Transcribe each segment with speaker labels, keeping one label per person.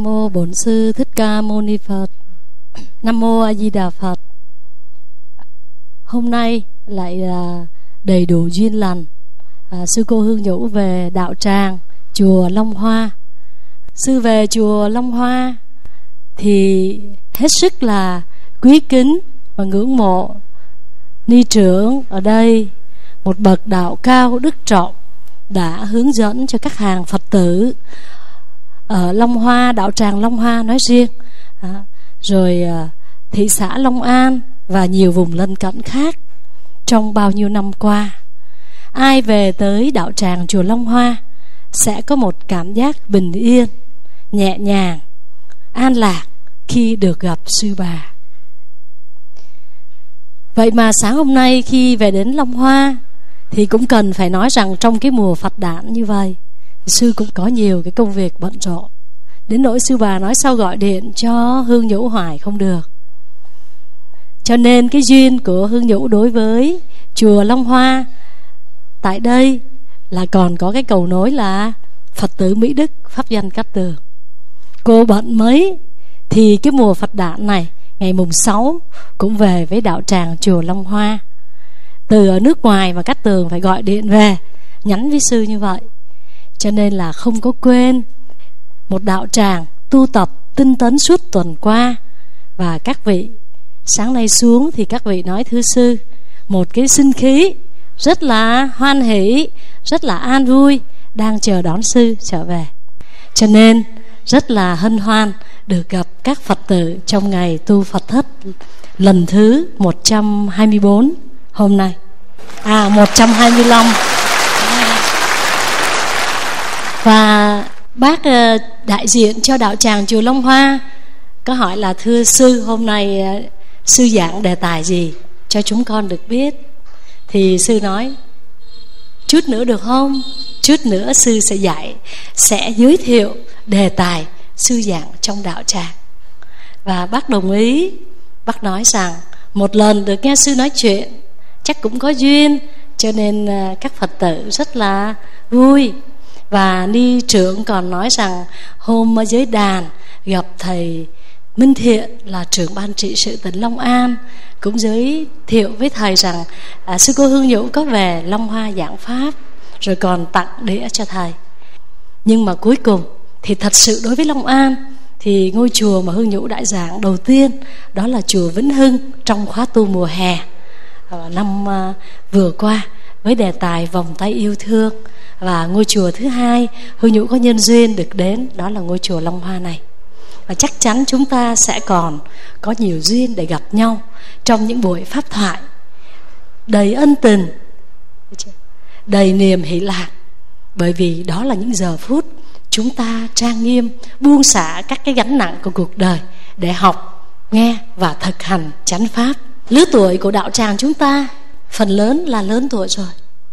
Speaker 1: Nam mô Bổn Sư Thích Ca Mâu Ni Phật. Nam mô A Di Đà Phật. Hôm nay lại là đầy đủ duyên lành, sư cô Hương Nhũ về đạo tràng chùa Long Hoa. Sư về chùa Long Hoa thì hết sức là quý kính và ngưỡng mộ ni trưởng ở đây, một bậc đạo cao đức trọng, đã hướng dẫn cho các hàng Phật tử ở Long Hoa, đạo tràng Long Hoa nói riêng, rồi thị xã Long An và nhiều vùng lân cận khác trong bao nhiêu năm qua. Ai về tới đạo tràng chùa Long Hoa sẽ có một cảm giác bình yên, nhẹ nhàng, an lạc khi được gặp sư bà. Vậy mà sáng hôm nay khi về đến Long Hoa thì cũng cần phải nói rằng trong cái mùa Phật đản như vậy, sư cũng có nhiều cái công việc bận rộn, đến nỗi sư bà nói sao gọi điện cho Hương Nhũ hoài không được. Cho nên cái duyên của Hương Nhũ đối với chùa Long Hoa tại đây là còn có cái cầu nối là Phật tử Mỹ Đức Pháp Danh Cát Tường. Cô bận mấy thì cái mùa Phật đản này ngày mùng 6 cũng về với đạo tràng chùa Long Hoa. Từ ở nước ngoài mà Cát Tường phải gọi điện về nhắn với sư như vậy, cho nên là không có quên một đạo tràng tu tập tinh tấn suốt tuần qua. Và các vị sáng nay xuống thì các vị nói thưa sư, một cái sinh khí rất là hoan hỷ, rất là an vui, đang chờ đón sư trở về. Cho nên rất là hân hoan được gặp các Phật tử trong ngày tu Phật thất lần thứ 124 hôm nay. 125. Và bác đại diện cho đạo tràng chùa Long Hoa có hỏi là thưa sư, hôm nay sư giảng đề tài gì cho chúng con được biết. Thì sư nói chút nữa được không? Chút nữa sư sẽ giới thiệu đề tài sư giảng trong đạo tràng. Và bác đồng ý. Bác nói rằng một lần được nghe sư nói chuyện chắc cũng có duyên, cho nên các Phật tử rất là vui. Và ni trưởng còn nói rằng hôm dưới đàn gặp thầy Minh Thiện là trưởng ban trị sự tỉnh Long An, cũng giới thiệu với thầy rằng sư cô Hương Nhũ có về Long Hoa giảng pháp, rồi còn tặng đĩa cho thầy. Nhưng mà cuối cùng thì thật sự đối với Long An thì ngôi chùa mà Hương Nhũ đại giảng đầu tiên đó là chùa Vĩnh Hưng trong khóa tu mùa hè năm vừa qua với đề tài vòng tay yêu thương. Và ngôi chùa thứ hai Hương Nhũ có nhân duyên được đến đó là ngôi chùa Long Hoa này. Và chắc chắn chúng ta sẽ còn có nhiều duyên để gặp nhau trong những buổi pháp thoại đầy ân tình, đầy niềm hỷ lạc. Bởi vì đó là những giờ phút chúng ta trang nghiêm buông xả các cái gánh nặng của cuộc đời để học, nghe và thực hành chánh pháp. Lứa tuổi của đạo tràng chúng ta phần lớn là lớn tuổi rồi.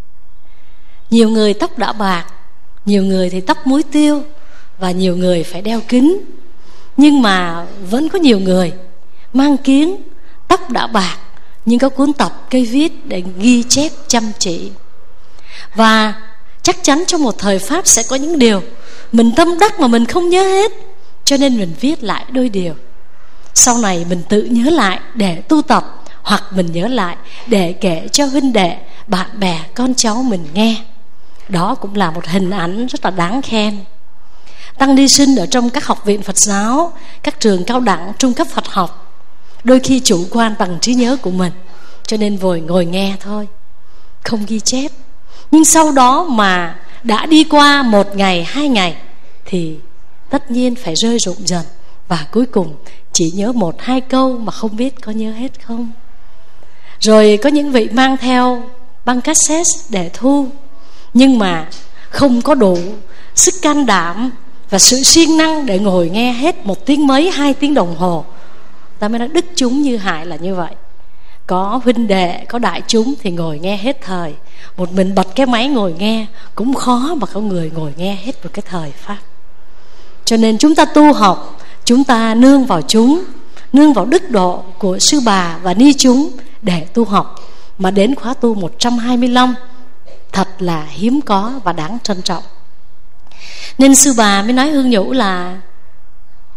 Speaker 1: Nhiều người tóc đã bạc, nhiều người thì tóc muối tiêu, và nhiều người phải đeo kính. Nhưng mà vẫn có nhiều người mang kiếng, tóc đã bạc, nhưng có cuốn tập cây viết để ghi chép chăm chỉ. Và chắc chắn trong một thời pháp sẽ có những điều mình tâm đắc mà mình không nhớ hết, cho nên mình viết lại đôi điều. Sau này mình tự nhớ lại để tu tập, hoặc mình nhớ lại để kể cho huynh đệ, bạn bè, con cháu mình nghe. Đó cũng là một hình ảnh rất là đáng khen. Tăng ni sinh ở trong các học viện Phật giáo, các trường cao đẳng, trung cấp Phật học, đôi khi chủ quan bằng trí nhớ của mình, cho nên ngồi nghe thôi, không ghi chép. Nhưng sau đó mà đã đi qua 1 ngày, 2 ngày thì tất nhiên phải rơi rụng dần. Và cuối cùng chỉ nhớ 1-2 câu mà không biết có nhớ hết không. Rồi có những vị mang theo băng cassette để thu, nhưng mà không có đủ sức can đảm và sự siêng năng để ngồi nghe hết 1 tiếng mấy, 2 tiếng đồng hồ. Ta mới nói đức chúng như Hải là như vậy. Có huynh đệ, có đại chúng thì ngồi nghe hết thời. Một mình bật cái máy ngồi nghe cũng khó mà có người ngồi nghe hết một cái thời pháp. Cho nên chúng ta tu học, chúng ta nương vào chúng, nương vào đức độ của sư bà và ni chúng để tu học. Mà đến khóa tu 125 thật là hiếm có và đáng trân trọng. Nên sư bà mới nói Hương Nhũ là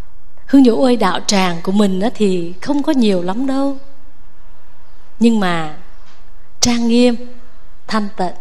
Speaker 1: Hương Nhũ ơi, đạo tràng của mình thì không có nhiều lắm đâu, nhưng mà trang nghiêm, thanh tịnh.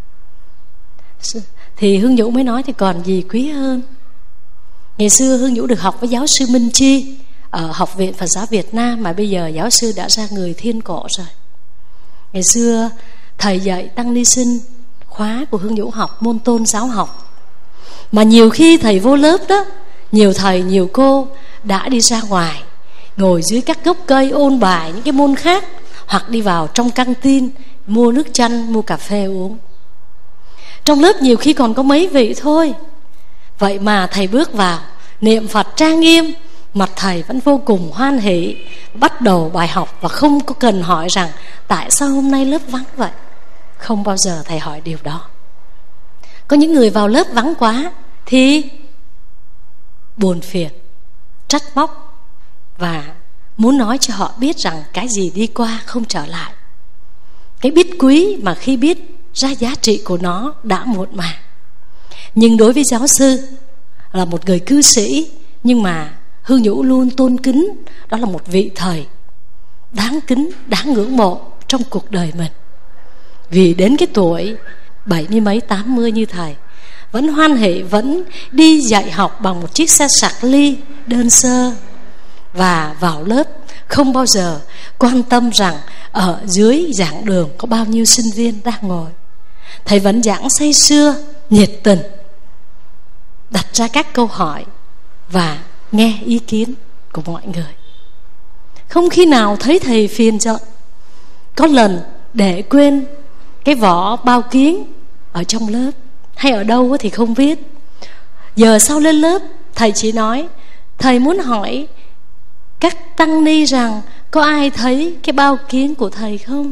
Speaker 1: Thì Hương Nhũ mới nói thì còn gì quý hơn. Ngày xưa Hương Nhũ được học với giáo sư Minh Chi ở Học viện Phật giáo Việt Nam, mà bây giờ giáo sư đã ra người thiên cổ rồi. Ngày xưa thầy dạy tăng ni sinh khóa của Hương Nhũ học môn tôn giáo học, mà nhiều khi thầy vô lớp đó, nhiều thầy nhiều cô đã đi ra ngoài ngồi dưới các gốc cây ôn bài những cái môn khác, hoặc đi vào trong căng tin mua nước chanh, mua cà phê uống. Trong lớp nhiều khi còn có mấy vị thôi. Vậy mà thầy bước vào niệm Phật trang nghiêm, mặt thầy vẫn vô cùng hoan hỷ, bắt đầu bài học và không có cần hỏi rằng tại sao hôm nay lớp vắng vậy. Không bao giờ thầy hỏi điều đó. Có những người vào lớp vắng quá thì buồn phiền, trách móc và muốn nói cho họ biết rằng cái gì đi qua không trở lại. Cái biết quý mà khi biết ra giá trị của nó đã muộn màng. Nhưng đối với giáo sư là một người cư sĩ, nhưng mà Hương Nhũ luôn tôn kính, đó là một vị thầy đáng kính, đáng ngưỡng mộ trong cuộc đời mình. Vì đến cái tuổi 70 mấy 80 như thầy vẫn hoan hỷ, vẫn đi dạy học bằng một chiếc xe sạc ly đơn sơ, và vào lớp không bao giờ quan tâm rằng ở dưới giảng đường có bao nhiêu sinh viên đang ngồi. Thầy vẫn giảng say sưa, nhiệt tình, đặt ra các câu hỏi và nghe ý kiến của mọi người. Không khi nào thấy thầy phiền giận. Có lần để quên cái vỏ bao kiến ở trong lớp hay ở đâu thì không biết. Giờ sau lên lớp thầy chỉ nói, thầy muốn hỏi các tăng ni rằng có ai thấy cái bao kiến của thầy không?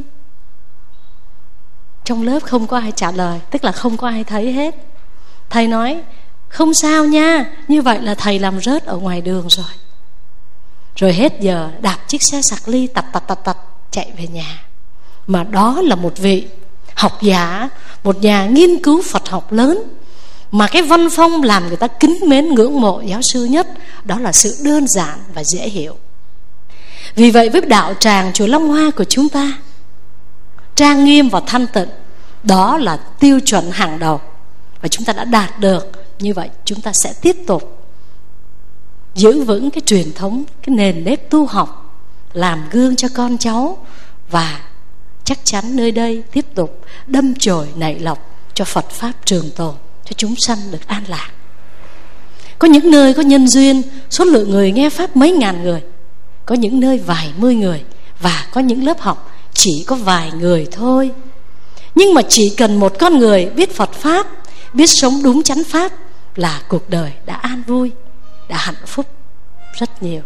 Speaker 1: Trong lớp không có ai trả lời, tức là không có ai thấy hết. Thầy nói không sao nha, như vậy là thầy làm rớt ở ngoài đường rồi. Rồi hết giờ đạp chiếc xe sạc ly tạch chạy về nhà. Mà đó là một vị học giả, một nhà nghiên cứu Phật học lớn, mà cái văn phong làm người ta kính mến ngưỡng mộ giáo sư nhất, đó là sự đơn giản và dễ hiểu. Vì vậy với đạo tràng chùa Long Hoa của chúng ta, trang nghiêm và thanh tịnh, đó là tiêu chuẩn hàng đầu, và chúng ta đã đạt được. Như vậy chúng ta sẽ tiếp tục giữ vững cái truyền thống, cái nền nếp tu học, làm gương cho con cháu, và chắc chắn nơi đây tiếp tục đâm chồi nảy lộc cho Phật Pháp trường tồn, cho chúng sanh được an lạc. Có những nơi có nhân duyên, số lượng người nghe Pháp mấy ngàn người, có những nơi vài mươi người, và có những lớp học chỉ có vài người thôi. Nhưng mà chỉ cần một con người biết Phật Pháp, biết sống đúng chánh Pháp là cuộc đời đã an vui, đã hạnh phúc rất nhiều.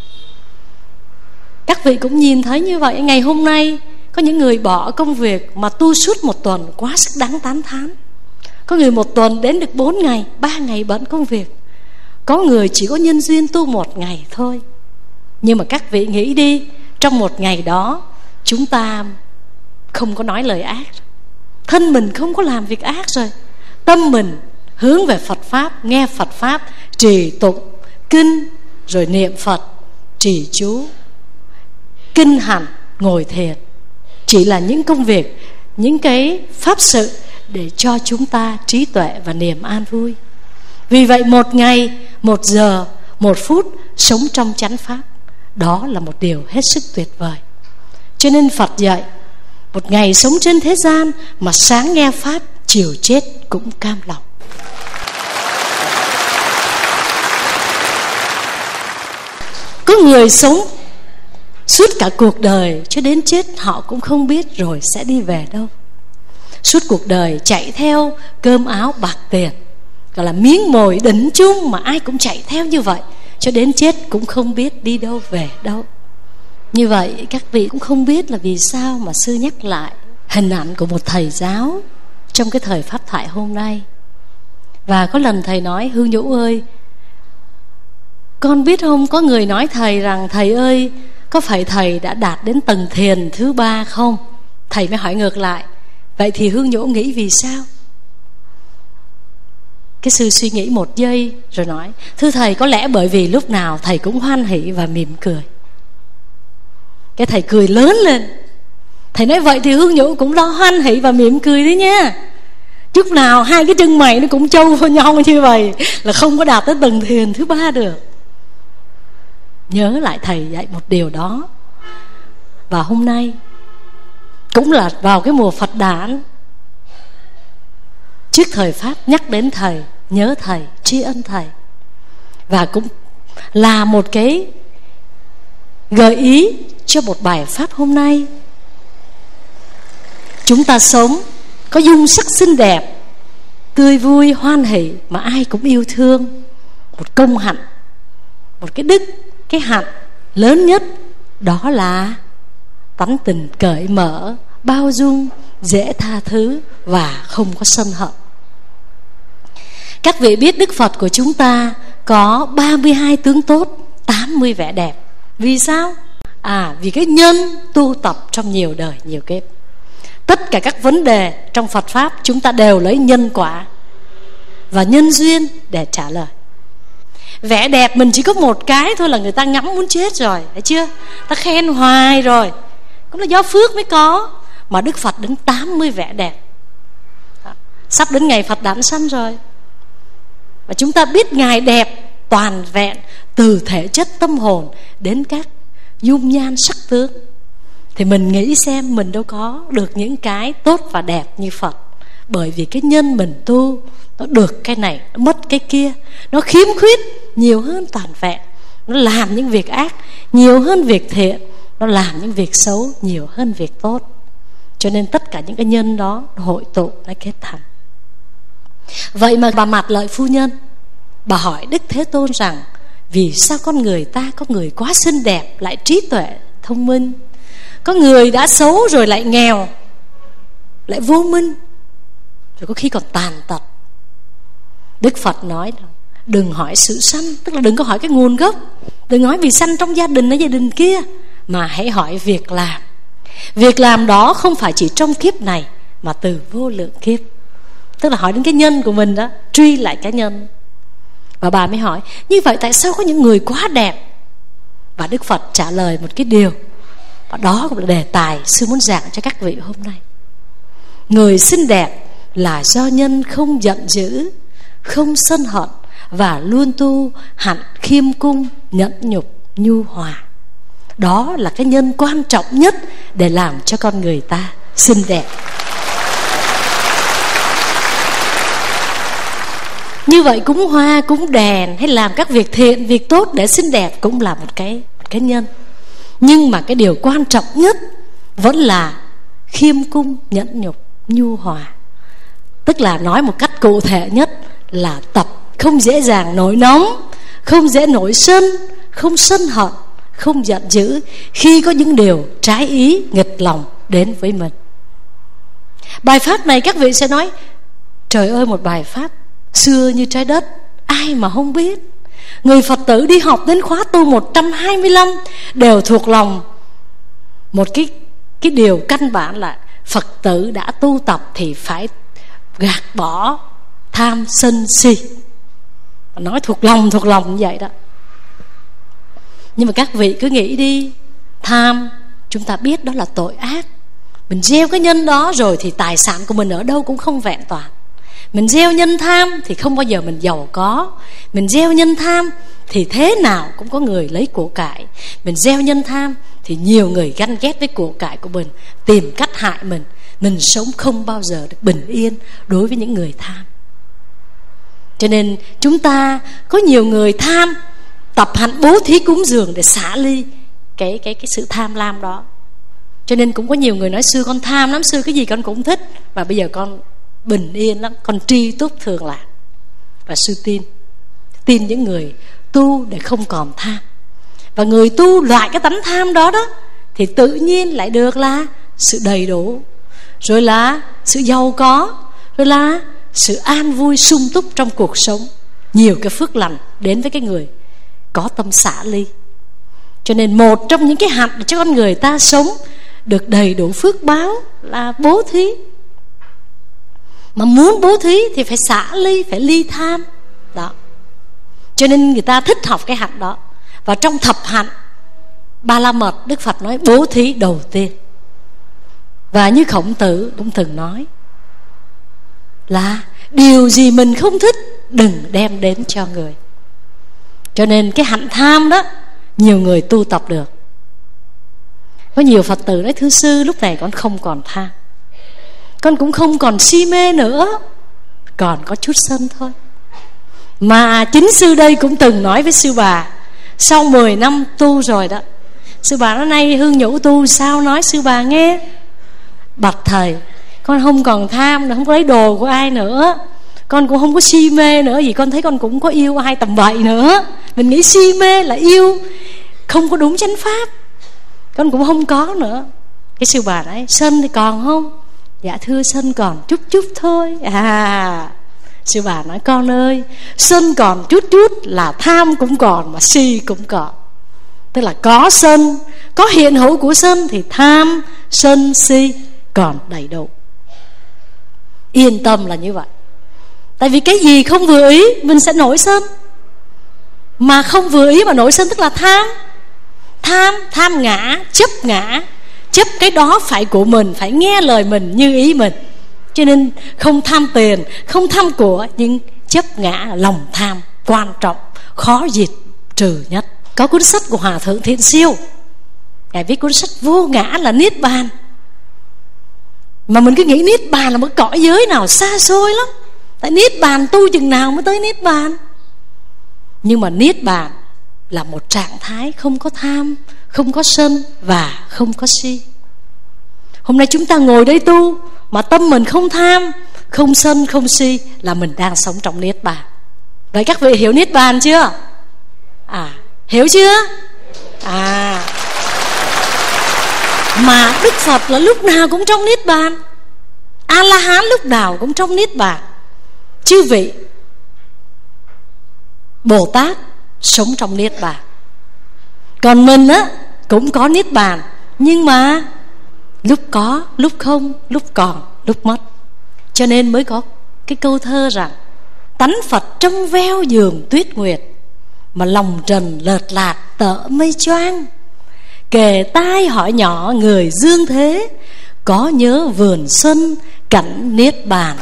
Speaker 1: Các vị cũng nhìn thấy như vậy. Ngày hôm nay có những người bỏ công việc mà tu suốt một tuần, quá sức đáng tán thán. Có người một tuần đến được 4 ngày, 3 ngày bận công việc. Có người chỉ có nhân duyên tu 1 ngày thôi. Nhưng mà các vị nghĩ đi, trong 1 ngày đó chúng ta không có nói lời ác, thân mình không có làm việc ác rồi, tâm mình hướng về Phật Pháp, nghe Phật Pháp, trì tụng kinh, rồi niệm Phật, trì chú, kinh hành, ngồi thiền. Chỉ là những công việc, những cái pháp sự để cho chúng ta trí tuệ và niềm an vui. Vì vậy 1 ngày, 1 giờ, 1 phút sống trong chánh Pháp, đó là một điều hết sức tuyệt vời. Cho nên Phật dạy, 1 ngày sống trên thế gian mà sáng nghe Pháp, chiều chết cũng cam lòng. Có người sống suốt cả cuộc đời cho đến chết họ cũng không biết rồi sẽ đi về đâu. Suốt cuộc đời chạy theo cơm áo bạc tiền, gọi là miếng mồi đỉnh chung, mà ai cũng chạy theo như vậy, cho đến chết cũng không biết đi đâu về đâu. Như vậy các vị cũng không biết là vì sao mà sư nhắc lại hình ảnh của một thầy giáo trong cái thời Pháp thoại hôm nay. Và có lần thầy nói, Hương Nhũ ơi, con biết không, có người nói thầy rằng, thầy ơi, có phải thầy đã đạt đến tầng thiền thứ 3 không? Thầy mới hỏi ngược lại, vậy thì Hương Nhũ nghĩ vì sao? Cái sư suy nghĩ một giây rồi nói: thưa thầy, có lẽ bởi vì lúc nào thầy cũng hoan hỷ và mỉm cười. Cái thầy cười lớn lên. Thầy nói: vậy thì Hương Nhũ cũng lo hoan hỷ và mỉm cười đấy nha. Chút nào hai cái chân mày nó cũng trâu vào nhau như vậy là không có đạt tới tầng thiền thứ 3 được. Nhớ lại thầy dạy một điều đó. Và hôm nay cũng là vào cái mùa Phật đản, trước thời Pháp nhắc đến thầy, nhớ thầy, tri ân thầy. Và cũng là một cái gợi ý cho một bài Pháp hôm nay. Chúng ta sống có dung sắc xinh đẹp, tươi vui, hoan hỷ mà ai cũng yêu thương. Một công hạnh, một cái đức, cái hạnh lớn nhất đó là tánh tình cởi mở, bao dung, dễ tha thứ và không có sân hận. Các vị biết Đức Phật của chúng ta có 32 tướng tốt, 80 vẻ đẹp. Vì sao? Vì cái nhân tu tập trong nhiều đời, nhiều kiếp. Tất cả các vấn đề trong Phật Pháp chúng ta đều lấy nhân quả và nhân duyên để trả lời. Vẻ đẹp mình chỉ có một cái thôi là người ta ngắm muốn chết rồi, thấy chưa? Ta khen hoài rồi, cũng là do phước mới có. Mà Đức Phật đến 80 vẻ đẹp. Sắp đến ngày Phật đản sanh rồi, và chúng ta biết Ngài đẹp toàn vẹn từ thể chất tâm hồn đến các dung nhan sắc tướng. Thì mình nghĩ xem mình đâu có được những cái tốt và đẹp như Phật. Bởi vì cái nhân mình tu, nó được cái này, nó mất cái kia, nó khiếm khuyết nhiều hơn toàn vẹn. Nó làm những việc ác nhiều hơn việc thiện, nó làm những việc xấu nhiều hơn việc tốt. Cho nên tất cả những cái nhân đó hội tụ nó kết thành. Vậy mà bà Mạt Lợi phu nhân, bà hỏi Đức Thế Tôn rằng: vì sao con người ta có người quá xinh đẹp lại trí tuệ thông minh, có người đã xấu rồi lại nghèo, lại vô minh, rồi có khi còn tàn tật? Đức Phật nói rằng đừng hỏi sự sanh, tức là đừng có hỏi cái nguồn gốc, đừng hỏi vì sanh trong gia đình này gia đình kia, mà hãy hỏi việc làm. Việc làm đó không phải chỉ trong kiếp này mà từ vô lượng kiếp. Tức là hỏi đến cái nhân của mình đó, truy lại cái nhân. Và bà mới hỏi: như vậy tại sao có những người quá đẹp? Và Đức Phật trả lời một cái điều, và đó cũng là đề tài sư muốn giảng cho các vị hôm nay. Người xinh đẹp là do nhân không giận dữ, không sân hận, và luôn tu hạnh khiêm cung, nhẫn nhục, nhu hòa. Đó là cái nhân quan trọng nhất để làm cho con người ta xinh đẹp. Như vậy cúng hoa, cúng đèn hay làm các việc thiện, việc tốt để xinh đẹp cũng là một cái nhân. Nhưng mà cái điều quan trọng nhất vẫn là khiêm cung, nhẫn nhục, nhu hòa. Tức là nói một cách cụ thể nhất là tập không dễ dàng nổi nóng, không dễ nổi sân, không sân hận, không giận dữ khi có những điều trái ý, nghịch lòng đến với mình. Bài pháp này các vị sẽ nói: trời ơi, một bài pháp xưa như trái đất, ai mà không biết. Người Phật tử đi học đến khóa tu 125 đều thuộc lòng một cái điều căn bản là Phật tử đã tu tập thì phải gạt bỏ tham sân si. Nói thuộc lòng như vậy đó. Nhưng mà các vị cứ nghĩ đi, tham chúng ta biết đó là tội ác. Mình gieo cái nhân đó rồi thì tài sản của mình ở đâu cũng không vẹn toàn. Mình gieo nhân tham thì không bao giờ mình giàu có. Mình gieo nhân tham thì thế nào cũng có người lấy của cải. Mình gieo nhân tham thì nhiều người ganh ghét với của cải của mình, tìm cách hại mình. Mình sống không bao giờ được bình yên đối với những người tham. Cho nên chúng ta có nhiều người tham, tập hạnh bố thí cúng dường để xả ly cái sự tham lam đó. Cho nên cũng có nhiều người nói: xưa con tham lắm, xưa cái gì con cũng thích, và bây giờ con bình yên lắm, con tri túc thường lạc. Và sư tin những người tu để không còn tham. Và người tu loại cái tánh tham đó thì tự nhiên lại được là sự đầy đủ, rồi là sự giàu có, rồi là sự an vui sung túc trong cuộc sống. Nhiều cái phước lành đến với cái người có tâm xả ly. Cho nên một trong những cái hạnh để cho con người ta sống được đầy đủ phước báo là bố thí. Mà muốn bố thí thì phải xả ly, phải ly tham. Đó. Cho nên người ta thích học cái hạnh đó. Và trong thập hạnh Ba La Mật, Đức Phật nói bố thí đầu tiên. Và như Khổng Tử cũng từng nói là điều gì mình không thích đừng đem đến cho người. Cho nên cái hạnh tham đó nhiều người tu tập được. Có nhiều Phật tử nói: thưa sư, lúc này con không còn tham, con cũng không còn si mê nữa, còn có chút sân thôi. Mà chính sư đây cũng từng nói với sư bà, sau 10 năm tu rồi đó, sư bà nói: nay Hương Nhũ tu sao? Nói sư bà nghe: bạch thầy, con không còn tham, không có lấy đồ của ai nữa, con cũng không có si mê nữa, vì con thấy con cũng có yêu ai tầm bậy nữa. Mình nghĩ si mê là yêu không có đúng chánh pháp, con cũng không có nữa. Cái sư bà nói: sân thì còn không? Dạ thưa, sân còn chút chút thôi. Sư bà nói: con ơi, sân còn chút chút là tham cũng còn, mà si cũng còn. Tức là có sân, có hiện hữu của sân thì tham, sân, si còn đầy đủ. Yên tâm là như vậy. Tại vì cái gì không vừa ý mình sẽ nổi sân. Mà không vừa ý mà nổi sân tức là tham. Tham ngã, chấp ngã, chấp cái đó phải của mình, phải nghe lời mình, như ý mình. Cho nên không tham tiền, không tham của, nhưng chấp ngã là lòng tham quan trọng, khó diệt trừ nhất. Có cuốn sách của Hòa Thượng Thiện Siêu, Ngài viết cuốn sách Vô Ngã là Niết Bàn. Mà mình cứ nghĩ Niết Bàn là một cõi giới nào xa xôi lắm. Tại Niết Bàn tu chừng nào mới tới Niết Bàn. Nhưng mà Niết Bàn là một trạng thái không có tham, không có sân và không có si. Hôm nay chúng ta ngồi đây tu mà tâm mình không tham, không sân, không si là mình đang sống trong Niết Bàn. Vậy các vị hiểu Niết Bàn chưa? Hiểu chưa? Mà Đức Phật là lúc nào cũng trong Niết Bàn, A-la-hán lúc nào cũng trong Niết Bàn. Chư vị Bồ Tát sống trong Niết Bàn. Còn mình á cũng có Niết Bàn, nhưng mà lúc có, lúc không, lúc còn, lúc mất. Cho nên mới có cái câu thơ rằng: tánh Phật trong veo giường tuyết nguyệt, mà lòng trần lợt lạt tợ mây choang. Kề tai hỏi nhỏ người dương thế, có nhớ vườn xuân cảnh Niết Bàn.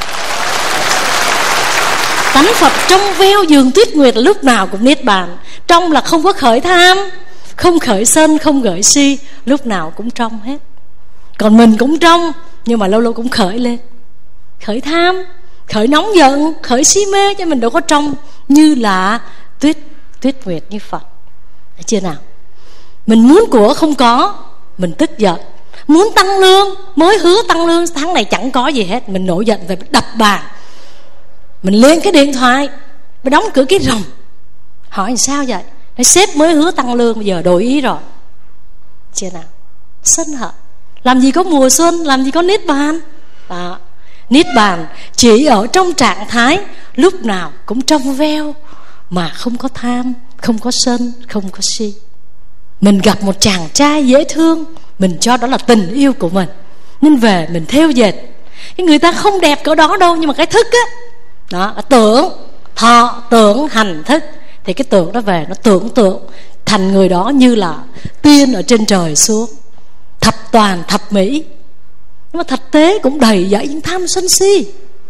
Speaker 1: Tánh Phật trong veo giường tuyết nguyệt là lúc nào cũng Niết Bàn. Trong là không có khởi tham, không khởi sân, không khởi si, lúc nào cũng trong hết. Còn mình cũng trong, nhưng mà lâu lâu cũng khởi lên, khởi tham, khởi nóng giận, khởi si mê, cho mình đâu có trong như là tuyết nguyệt như Phật. Thấy chưa nào? Mình muốn của không có, mình tức giận. Muốn tăng lương, mới hứa tăng lương, tháng này chẳng có gì hết, mình nổi giận về, mình đập bàn, mình lên cái điện thoại, mình đóng cửa cái rồng. Hỏi sao vậy? Nói sếp mới hứa tăng lương, bây giờ đổi ý rồi. Chưa nào? Sân hận. Làm gì có mùa xuân, làm gì có Niết Bàn. Niết Bàn chỉ ở trong trạng thái lúc nào cũng trong veo, mà không có tham, không có sân, không có si. Mình gặp một chàng trai dễ thương, mình cho đó là tình yêu của mình, nên về mình thêu dệt. Cái người ta không đẹp cỡ đó đâu, nhưng mà cái thức á, đó, tưởng, thọ, tưởng, hành, thức, thì cái tưởng đó về nó tưởng tượng thành người đó như là tiên ở trên trời xuống, thập toàn thập mỹ. Nhưng mà thực tế cũng đầy dẫy những tham sân si.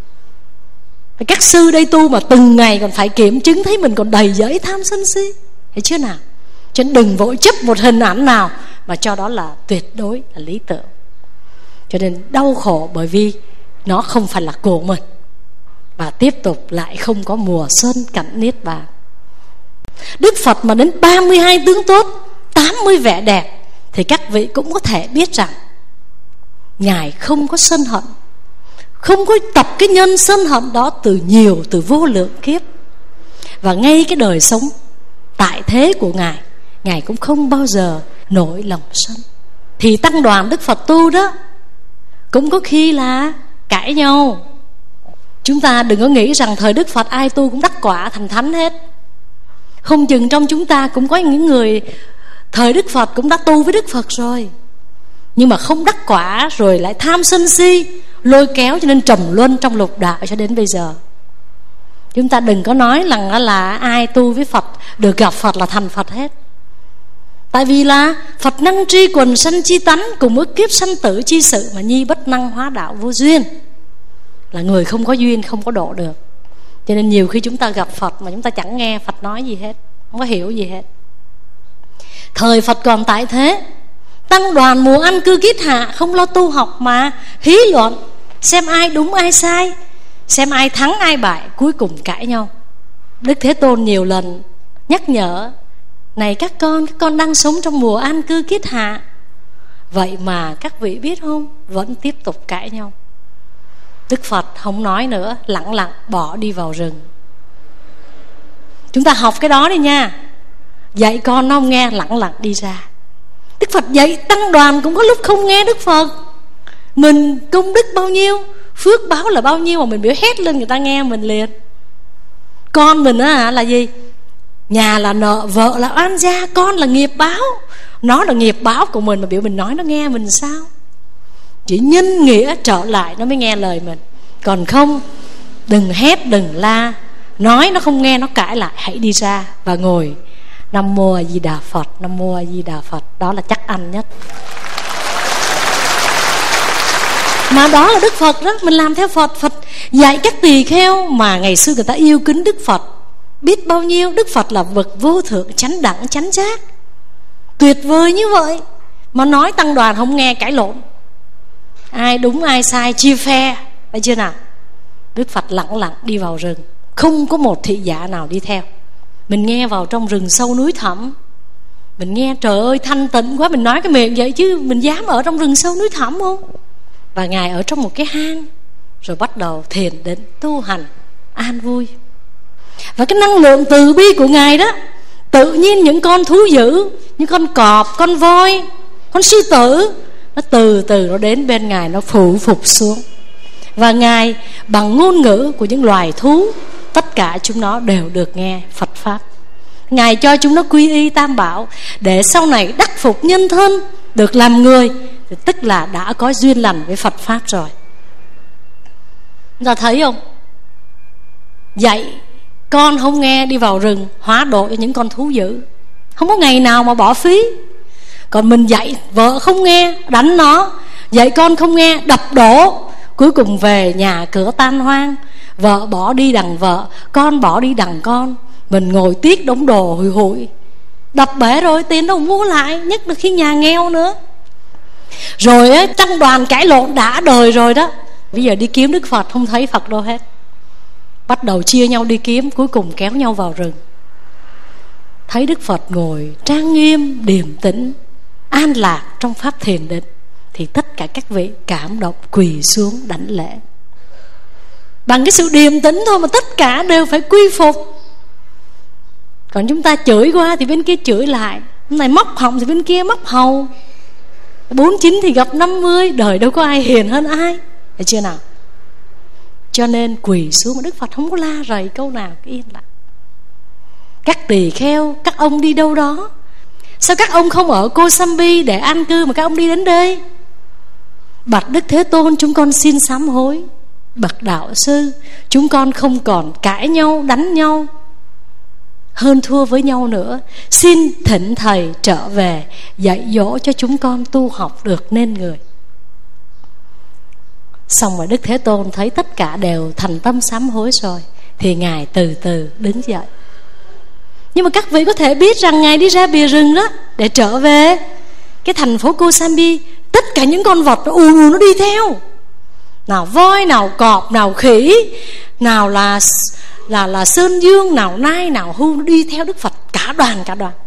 Speaker 1: Các sư đây tu mà từng ngày còn phải kiểm chứng thấy mình còn đầy dẫy tham sân si, thấy chưa nào? Cho nên đừng vội chấp một hình ảnh nào mà cho đó là tuyệt đối là lý tưởng. Cho nên đau khổ bởi vì nó không phải là của mình. Và tiếp tục lại không có mùa xuân cảnh Niết Bàn. Đức Phật mà đến 32 tướng tốt, 80 vẻ đẹp, thì các vị cũng có thể biết rằng Ngài không có sân hận, không có tập cái nhân sân hận đó từ vô lượng kiếp. Và ngay cái đời sống tại thế của Ngài, Ngài cũng không bao giờ nổi lòng sân. Thì tăng đoàn Đức Phật tu đó cũng có khi là cãi nhau. Chúng ta đừng có nghĩ rằng thời Đức Phật ai tu cũng đắc quả thành thánh hết. Không chừng trong chúng ta cũng có những người thời Đức Phật cũng đã tu với Đức Phật rồi, nhưng mà không đắc quả, rồi lại tham sân si, lôi kéo cho nên trầm luân trong lục đạo cho đến bây giờ. Chúng ta đừng có nói là ai tu với Phật được gặp Phật là thành Phật hết. Tại vì là Phật năng tri quần sanh chi tánh, cùng ức kiếp sanh tử chi sự, mà nhi bất năng hóa đạo vô duyên. Là người không có duyên không có độ được. Cho nên nhiều khi chúng ta gặp Phật mà chúng ta chẳng nghe Phật nói gì hết, không có hiểu gì hết. Thời Phật còn tại thế, tăng đoàn mùa ăn cư kiết hạ, không lo tu học mà hí luận, xem ai đúng ai sai, xem ai thắng ai bại, cuối cùng cãi nhau. Đức Thế Tôn nhiều lần nhắc nhở: này các con đang sống trong mùa an cư kiết hạ. Vậy mà các vị biết không, vẫn tiếp tục cãi nhau. Đức Phật không nói nữa, lặng lặng bỏ đi vào rừng. Chúng ta học cái đó đi nha. Dạy con nó không nghe, lặng lặng đi ra. Đức Phật dạy tăng đoàn cũng có lúc không nghe Đức Phật. Mình công đức bao nhiêu, phước báo là bao nhiêu mà mình biểu hét lên người ta nghe mình liền. Con mình á là gì? Nhà là nợ, vợ là oan gia, con là nghiệp báo. Nó là nghiệp báo của mình mà biểu mình nói nó nghe mình sao? Chỉ nhân nghĩa trở lại nó mới nghe lời mình. Còn không, đừng hét, đừng la. Nói nó không nghe, nó cãi lại, hãy đi ra và ngồi Nam Mô A Di Đà Phật, Nam Mô A Di Đà Phật. Đó là chắc ăn nhất. Mà đó là Đức Phật đó. Mình làm theo Phật. Phật dạy các tỳ kheo mà ngày xưa người ta yêu kính Đức Phật biết bao nhiêu. Đức Phật là bậc vô thượng, chánh đẳng, chánh giác, tuyệt vời như vậy. Mà nói tăng đoàn không nghe, cãi lộn, ai đúng ai sai, chia phe. Thấy chưa nào? Đức Phật lặng lặng đi vào rừng, không có một thị giả nào đi theo. Mình nghe vào trong rừng sâu núi thẳm, mình nghe trời ơi thanh tịnh quá, mình nói cái miệng vậy chứ mình dám ở trong rừng sâu núi thẳm không? Và Ngài ở trong một cái hang, rồi bắt đầu thiền định tu hành an vui. Và cái năng lượng từ bi của Ngài đó, tự nhiên những con thú dữ, những con cọp, con voi, con sư tử, nó từ từ nó đến bên Ngài, nó phủ phục xuống. Và Ngài bằng ngôn ngữ của những loài thú, tất cả chúng nó đều được nghe Phật Pháp. Ngài cho chúng nó quy y Tam Bảo, để sau này đắc phục nhân thân, được làm người, thì tức là đã có duyên lành với Phật Pháp rồi. Chúng ta thấy không? Dạy con không nghe, đi vào rừng hóa độ cho những con thú dữ, không có ngày nào mà bỏ phí. Còn mình dạy vợ không nghe, đánh nó. Dạy con không nghe, đập đổ. Cuối cùng về nhà cửa tan hoang, vợ bỏ đi đằng vợ, con bỏ đi đằng con. Mình ngồi tiếc đống đồ hụi hụi, đập bể rồi tiền đâu mua lại, nhất là khi nhà nghèo nữa. Rồi á, tăng đoàn cãi lộn đã đời rồi đó. Bây giờ đi kiếm Đức Phật không thấy Phật đâu hết. Bắt đầu chia nhau đi kiếm, cuối cùng kéo nhau vào rừng. Thấy Đức Phật ngồi trang nghiêm, điềm tĩnh, an lạc trong pháp thiền định, thì tất cả các vị cảm động quỳ xuống đảnh lễ. Bằng cái sự điềm tĩnh thôi mà tất cả đều phải quy phục. Còn chúng ta chửi qua thì bên kia chửi lại, hôm này móc họng thì bên kia móc hầu. 49 thì gặp 50, đời đâu có ai hiền hơn ai. Thấy chưa nào? Cho nên quỳ xuống mà Đức Phật không có la rầy câu nào, cứ yên lặng. Các tỳ kheo, các ông đi đâu đó? Sao các ông không ở Kosambi để an cư mà các ông đi đến đây? Bạch Đức Thế Tôn, chúng con xin sám hối. Bậc đạo sư, chúng con không còn cãi nhau, đánh nhau, hơn thua với nhau nữa. Xin thỉnh Thầy trở về dạy dỗ cho chúng con tu học được nên người. Xong rồi Đức Thế Tôn thấy tất cả đều thành tâm sám hối rồi, thì Ngài từ từ đứng dậy. Nhưng mà các vị có thể biết rằng Ngài đi ra bìa rừng đó để trở về cái thành phố Kosambi. Tất cả những con vật nó ù nó đi theo, nào voi, nào cọp, nào khỉ, nào là sơn dương, nào nai, nào hưu, nó đi theo Đức Phật cả đoàn.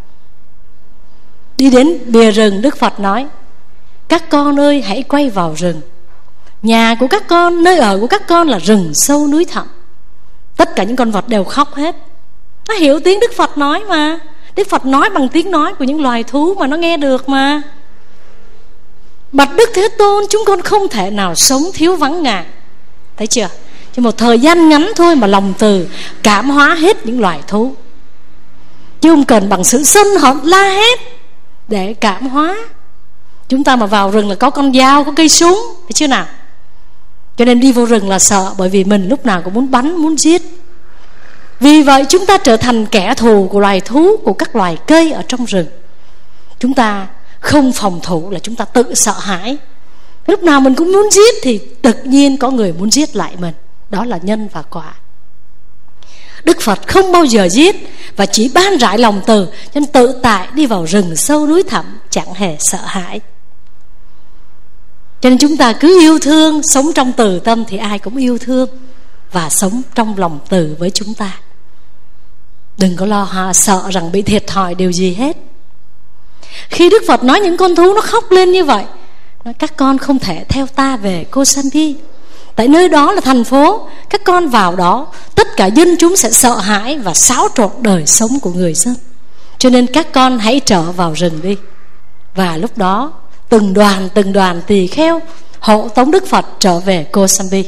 Speaker 1: Đi đến bìa rừng, Đức Phật nói: các con ơi, hãy quay vào rừng. Nhà của các con, nơi ở của các con là rừng sâu núi thẳm. Tất cả những con vật đều khóc hết. Nó hiểu tiếng Đức Phật nói mà. Đức Phật nói bằng tiếng nói của những loài thú mà nó nghe được mà. Bạch Đức Thế Tôn, chúng con không thể nào sống thiếu vắng Ngài. Thấy chưa? Chỉ một thời gian ngắn thôi mà lòng từ cảm hóa hết những loài thú, chứ không cần bằng sự sân hận la hét để cảm hóa. Chúng ta mà vào rừng là có con dao, có cây súng, thấy chưa nào? Cho nên đi vô rừng là sợ, bởi vì mình lúc nào cũng muốn bắn, muốn giết. Vì vậy chúng ta trở thành kẻ thù của loài thú, của các loài cây ở trong rừng. Chúng ta không phòng thủ là chúng ta tự sợ hãi. Lúc nào mình cũng muốn giết thì tự nhiên có người muốn giết lại mình. Đó là nhân và quả. Đức Phật không bao giờ giết và chỉ ban rãi lòng từ, cho nên tự tại đi vào rừng sâu núi thẳm, chẳng hề sợ hãi. Cho nên chúng ta cứ yêu thương, sống trong từ tâm thì ai cũng yêu thương và sống trong lòng từ với chúng ta. Đừng có lo sợ rằng bị thiệt thòi điều gì hết. Khi Đức Phật nói những con thú nó khóc lên như vậy, nói các con không thể theo ta về Kosambi, tại nơi đó là thành phố, các con vào đó tất cả dân chúng sẽ sợ hãi và xáo trộn đời sống của người dân. Cho nên các con hãy trở vào rừng đi. Và lúc đó từng đoàn tỳ kheo hộ tống Đức Phật trở về Kosambi.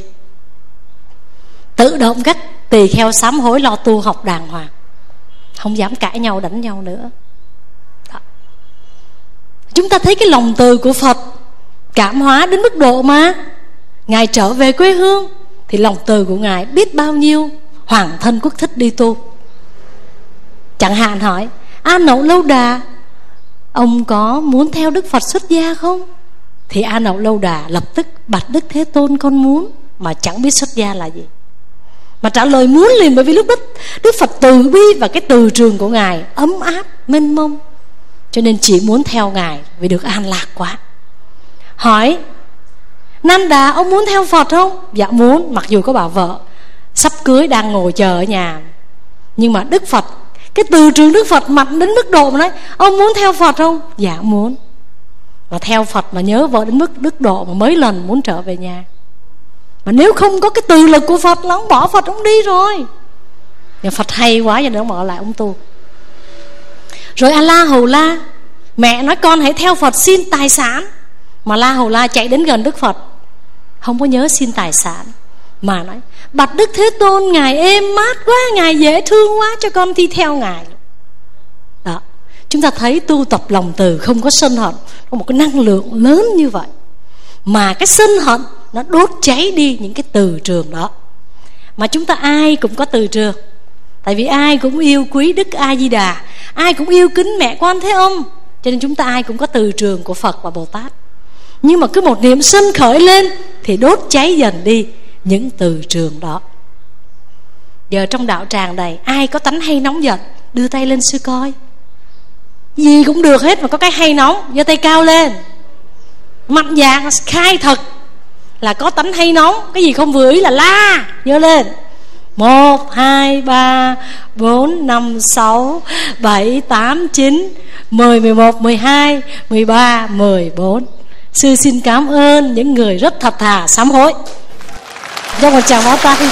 Speaker 1: Tự động các tỳ kheo sám hối lo tu học đàng hoàng, không dám cãi nhau đánh nhau nữa. Đó. Chúng ta thấy cái lòng từ của Phật cảm hóa đến mức độ mà Ngài trở về quê hương thì lòng từ của Ngài biết bao nhiêu hoàng thân quốc thích đi tu. Chẳng hạn hỏi A Nậu Lâu Đà, ông có muốn theo Đức Phật xuất gia không? Thì A Nậu Lâu Đà lập tức bạch Đức Thế Tôn, con muốn, mà chẳng biết xuất gia là gì, mà trả lời muốn liền. Bởi vì lúc Đức Phật từ bi và cái từ trường của Ngài ấm áp mênh mông, cho nên chỉ muốn theo Ngài vì được an lạc quá. Hỏi Nan Đà, ông muốn theo Phật không? Dạ muốn, mặc dù có bà vợ sắp cưới đang ngồi chờ ở nhà. Nhưng mà Đức Phật, cái từ trường Đức Phật mạnh đến mức độ mà nói ông muốn theo Phật không? Dạ muốn. Và theo Phật mà nhớ vợ đến mức độ mà mấy lần muốn trở về nhà. Mà nếu không có cái từ lực của Phật là ông bỏ Phật, ông đi rồi. Nhưng Phật hay quá cho nên ông bỏ lại ông tu. Rồi A La Hầu La, mẹ nói con hãy theo Phật xin tài sản. Mà La Hầu La chạy đến gần Đức Phật, không có nhớ xin tài sản, mà nói bạch Đức Thế Tôn, Ngài êm mát quá, Ngài dễ thương quá, cho con đi theo Ngài. Đó, chúng ta thấy tu tập lòng từ, không có sân hận, có một cái năng lượng lớn như vậy. Mà cái sân hận nó đốt cháy đi những cái từ trường đó. Mà chúng ta ai cũng có từ trường, tại vì ai cũng yêu quý Đức A Di Đà, ai cũng yêu kính mẹ Quan Thế Âm, cho nên chúng ta ai cũng có từ trường của Phật và Bồ Tát. Nhưng mà cứ một niệm sân khởi lên thì đốt cháy dần đi những từ trường đó. Giờ trong đạo tràng này ai có tánh hay nóng giận đưa tay lên sư coi. Gì cũng được hết mà có cái hay nóng, giơ tay cao lên, mạnh dạn khai thật là có tánh hay nóng. Cái gì không vừa ý là la, giơ lên 1, 2, 3, 4, 5, 6, 7, 8, 9, 10, 11, 12, 13, 14. Sư xin cảm ơn những người rất thật thà sám hối. Cho một tràng pháo tay.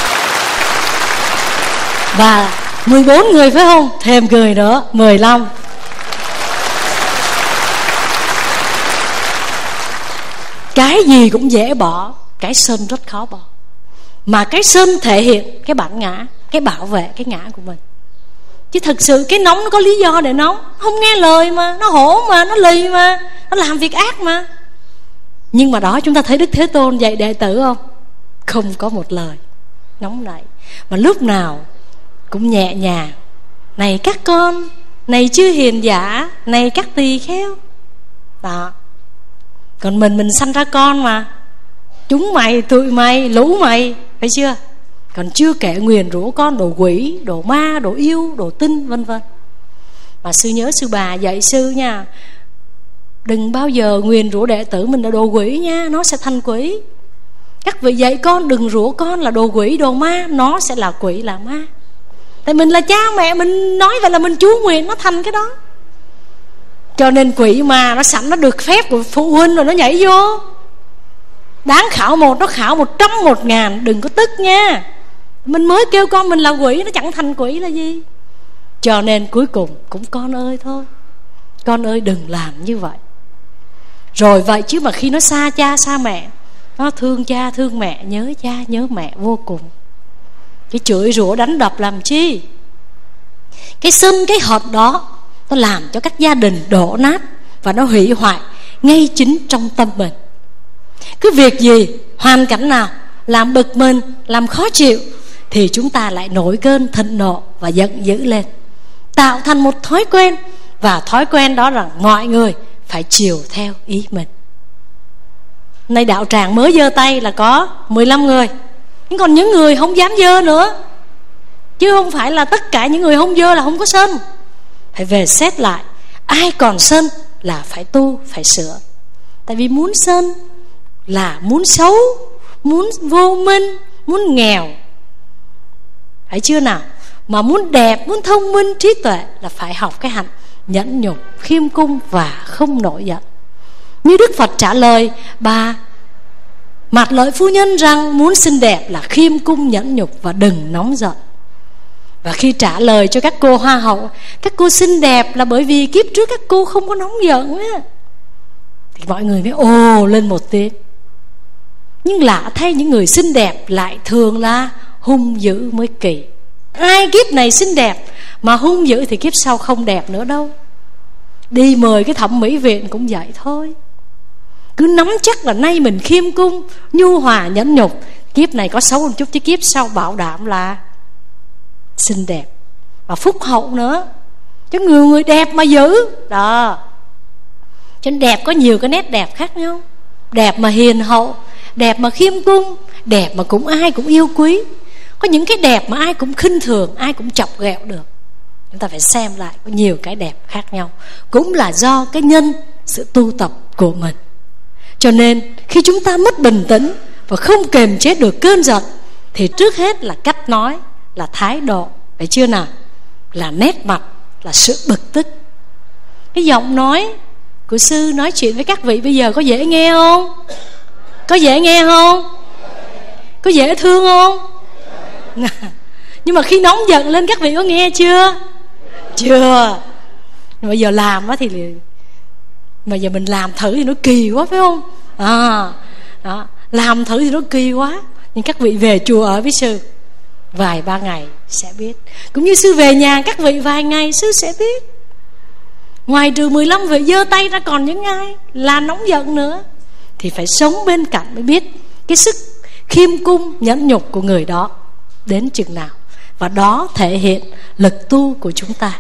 Speaker 1: Và 14 người phải không? Thêm người nữa 15. Cái gì cũng dễ bỏ, cái sân rất khó bỏ. Mà cái sân thể hiện cái bản ngã, cái bảo vệ cái ngã của mình. Chứ thật sự cái nóng nó có lý do để nóng. Không nghe lời mà, nó hổ mà, nó lì mà, nó làm việc ác mà. Nhưng mà đó, chúng ta thấy Đức Thế Tôn dạy đệ tử không? Không có một lời nóng nảy, mà lúc nào cũng nhẹ nhàng. Này các con, này chư hiền giả, này các tỳ kheo. Đó. Còn mình sanh ra con mà, chúng mày, tụi mày, lũ mày, phải chưa? Còn chưa kể nguyền rủa con đồ quỷ, đồ ma, đồ yêu, đồ tinh, vân vân. Mà sư nhớ sư bà dạy sư nha, đừng bao giờ nguyền rủa đệ tử mình là đồ quỷ nha, nó sẽ thành quỷ. Các vị dạy con đừng rủa con là đồ quỷ, đồ ma, nó sẽ là quỷ, là ma. Tại mình là cha mẹ, mình nói vậy là mình chú nguyện nó thành cái đó. Cho nên quỷ ma nó sẵn, nó được phép của phụ huynh rồi nó nhảy vô. Đáng khảo một, nó khảo 100, 1000. Đừng có tức nha. Mình mới kêu con mình là quỷ, nó chẳng thành quỷ là gì. Cho nên cuối cùng cũng con ơi thôi, con ơi đừng làm như vậy. Rồi vậy chứ mà khi nó xa cha xa mẹ, nó thương cha thương mẹ, nhớ cha nhớ mẹ vô cùng. Cái chửi rủa đánh đập làm chi? Cái sân cái hận đó nó làm cho các gia đình đổ nát và nó hủy hoại ngay chính trong tâm mình. Cứ việc gì, hoàn cảnh nào làm bực mình, làm khó chịu, thì chúng ta lại nổi cơn thịnh nộ và giận dữ lên, tạo thành một thói quen. Và thói quen đó rằng mọi người phải chiều theo ý mình. Nay đạo tràng mới giơ tay là có 15 người, nhưng còn những người không dám giơ nữa. Chứ không phải là tất cả những người không giơ là không có sân. Phải về xét lại, ai còn sân là phải tu, phải sửa. Tại vì muốn sân là muốn xấu, muốn vô minh, muốn nghèo, phải chưa nào? Mà muốn đẹp, muốn thông minh, trí tuệ là phải học cái hạnh nhẫn nhục, khiêm cung và không nổi giận. Như Đức Phật trả lời bà Mạt Lợi phu nhân rằng muốn xinh đẹp là khiêm cung, nhẫn nhục và đừng nóng giận. Và khi trả lời cho các cô hoa hậu, các cô xinh đẹp là bởi vì kiếp trước các cô không có nóng giận á, thì mọi người mới ồ lên một tiếng. Nhưng lạ thay, những người xinh đẹp lại thường là hung dữ mới kỳ. Ai kiếp này xinh đẹp mà hung dữ thì kiếp sau không đẹp nữa đâu. Đi mời cái thẩm mỹ viện cũng vậy thôi. Cứ nắm chắc là nay mình khiêm cung, nhu hòa, nhẫn nhục, kiếp này có xấu một chút chứ kiếp sau bảo đảm là xinh đẹp và phúc hậu nữa. Chứ người đẹp mà dữ đó. Cho nên đẹp có nhiều cái nét đẹp khác nhau. Đẹp mà hiền hậu, đẹp mà khiêm cung, đẹp mà cũng ai cũng yêu quý. Có những cái đẹp mà ai cũng khinh thường, ai cũng chọc ghẹo được. Chúng ta phải xem lại, có nhiều cái đẹp khác nhau, cũng là do cái nhân sự tu tập của mình. Cho nên khi chúng ta mất bình tĩnh và không kềm chế được cơn giận, thì trước hết là cách nói, là thái độ, phải chưa nào? Là nét mặt, là sự bực tức. Cái giọng nói của sư nói chuyện với các vị bây giờ có dễ nghe không? Có dễ nghe không? Có dễ thương không? Nhưng mà khi nóng giận lên các vị có nghe chưa? Chưa. Nhưng bây giờ làm á thì mà giờ mình làm thử thì nó kỳ quá, phải không? Đó. Làm thử thì nó kỳ quá. Nhưng các vị về chùa ở với sư vài ba ngày sẽ biết. Cũng như sư về nhà các vị vài ngày sư sẽ biết. Ngoài trừ 15 vị giơ tay ra, còn những ai là nóng giận nữa thì phải sống bên cạnh mới biết cái sức khiêm cung nhẫn nhục của người đó đến chừng nào. Và đó thể hiện lực tu của chúng ta.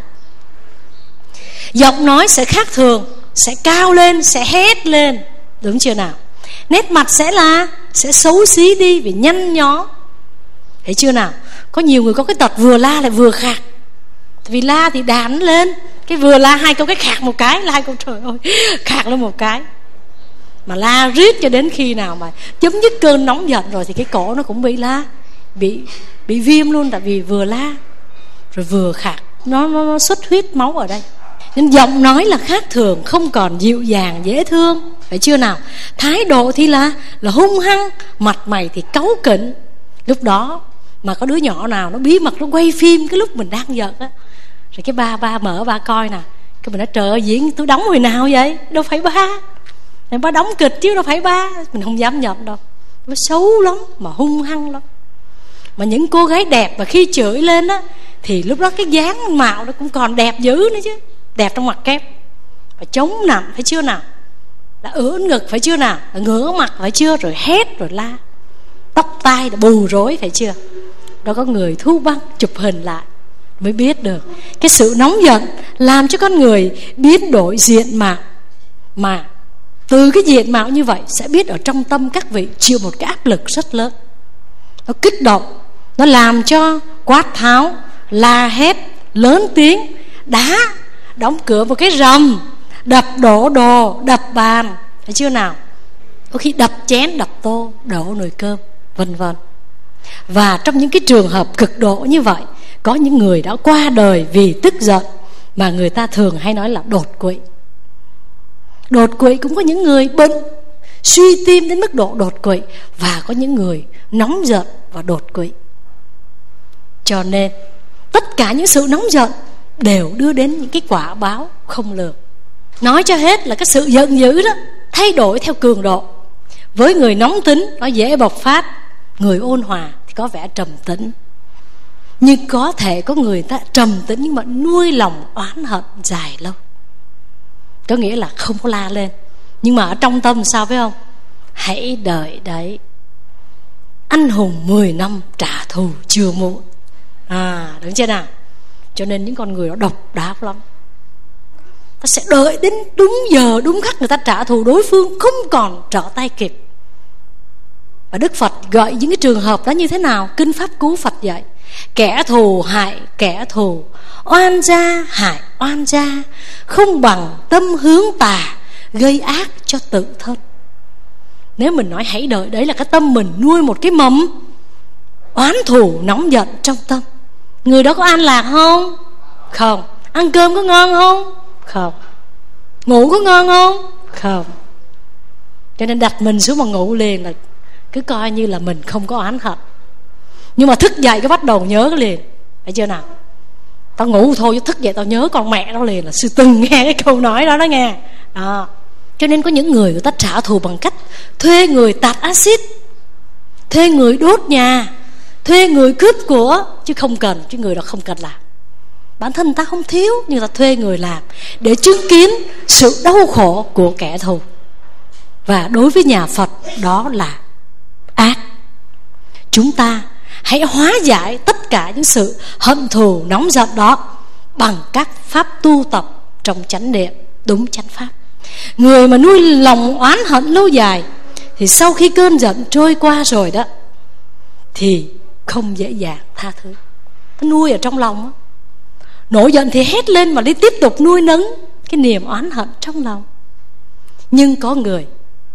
Speaker 1: Giọng nói sẽ khác thường, sẽ cao lên, sẽ hét lên, đúng chưa nào? Nét mặt sẽ xấu xí đi vì nhăn nhó, thấy chưa nào? Có nhiều người có cái tật vừa la lại vừa khạc. Vì la thì đàn lên, cái vừa la hai câu cái khạc một cái, la hai câu trời ơi khạc lên một cái. Mà la riết cho đến khi nào mà chấm dứt cơn nóng giận rồi thì cái cổ nó cũng bị bị viêm luôn. Tại vì vừa la rồi vừa khạc, nó xuất huyết máu ở đây. Nên giọng nói là khác thường, không còn dịu dàng dễ thương, phải chưa nào? Thái độ thì là hung hăng, mặt mày thì cáu kỉnh. Lúc đó mà có đứa nhỏ nào nó bí mật nó quay phim cái lúc mình đang giận á, rồi cái ba mở ba coi nè, cái mình nói trời ơi diễn tôi đóng hồi nào vậy? Đâu phải ba đóng kịch chứ đâu phải ba. Mình không dám nhận đâu, nó xấu lắm mà hung hăng lắm. Mà những cô gái đẹp mà khi chửi lên á thì lúc đó cái dáng mạo nó cũng còn đẹp dữ nữa chứ. Đẹp trong mặt kép, phải chống nằm, phải chưa nào? Đã ưỡn ngực, phải chưa nào? Đã ngửa mặt, phải chưa? Rồi hét, rồi la. Tóc tai đã bù rối, phải chưa? Đó có người thu băng chụp hình lại mới biết được cái sự nóng giận làm cho con người biến đổi diện mạo. Mà từ cái diện mạo như vậy sẽ biết ở trong tâm các vị chịu một cái áp lực rất lớn. Nó kích động, nó làm cho quát tháo, la hét, lớn tiếng, đá, đóng cửa một cái rầm, đập đổ đồ, đập bàn, thấy chưa nào? Có khi đập chén, đập tô, đổ nồi cơm, vân vân. Và trong những cái trường hợp cực độ như vậy, có những người đã qua đời vì tức giận, mà người ta thường hay nói là đột quỵ. Đột quỵ cũng có những người bệnh suy tim đến mức độ đột quỵ, và có những người nóng giận và đột quỵ. Cho nên tất cả những sự nóng giận đều đưa đến những cái quả báo không lường. Nói cho hết là cái sự giận dữ đó thay đổi theo cường độ. Với người nóng tính nó dễ bộc phát, người ôn hòa thì có vẻ trầm tĩnh. Nhưng có thể có người ta trầm tĩnh nhưng mà nuôi lòng oán hận dài lâu. Có nghĩa là không có la lên, nhưng mà ở trong tâm sao phải không? Hãy đợi đấy. Anh hùng 10 năm trả thù chưa muộn. Đúng chưa nào? Cho nên những con người đó độc đáo lắm. Ta sẽ đợi đến đúng giờ đúng khắc người ta trả thù đối phương, không còn trở tay kịp. Và Đức Phật gợi những cái trường hợp đó như thế nào? Kinh Pháp Cú Phật dạy: kẻ thù hại kẻ thù, oan gia hại oan gia, không bằng tâm hướng tà, gây ác cho tự thân. Nếu mình nói hãy đợi, đấy là cái tâm mình nuôi một cái mầm oán thù nóng giận trong tâm. Người đó có an lạc không? Không. Ăn cơm có ngon không? Không. Ngủ có ngon không? Không. Cho nên đặt mình xuống mà ngủ liền là cứ coi như là mình không có oán hận. Nhưng mà thức dậy cái bắt đầu nhớ cái liền. Thấy chưa nào? Tao ngủ thôi chứ thức dậy tao nhớ con mẹ nó liền, là sư từng nghe cái câu nói đó nghe. Đó. Cho nên có những người ta trả thù bằng cách thuê người tạt axit, thuê người đốt nhà, thuê người cướp của, chứ không cần, chứ người đó không cần làm. Bản thân ta không thiếu, nhưng ta thuê người làm để chứng kiến sự đau khổ của kẻ thù. Và đối với nhà Phật đó là ác. Chúng ta hãy hóa giải tất cả những sự hận thù nóng giận đó bằng các pháp tu tập trong chánh niệm, đúng chánh pháp. Người mà nuôi lòng oán hận lâu dài thì sau khi cơn giận trôi qua rồi đó thì không dễ dàng tha thứ. Nó nuôi ở trong lòng đó. Nổi giận thì hét lên mà đi tiếp tục nuôi nấng cái niềm oán hận trong lòng. Nhưng có người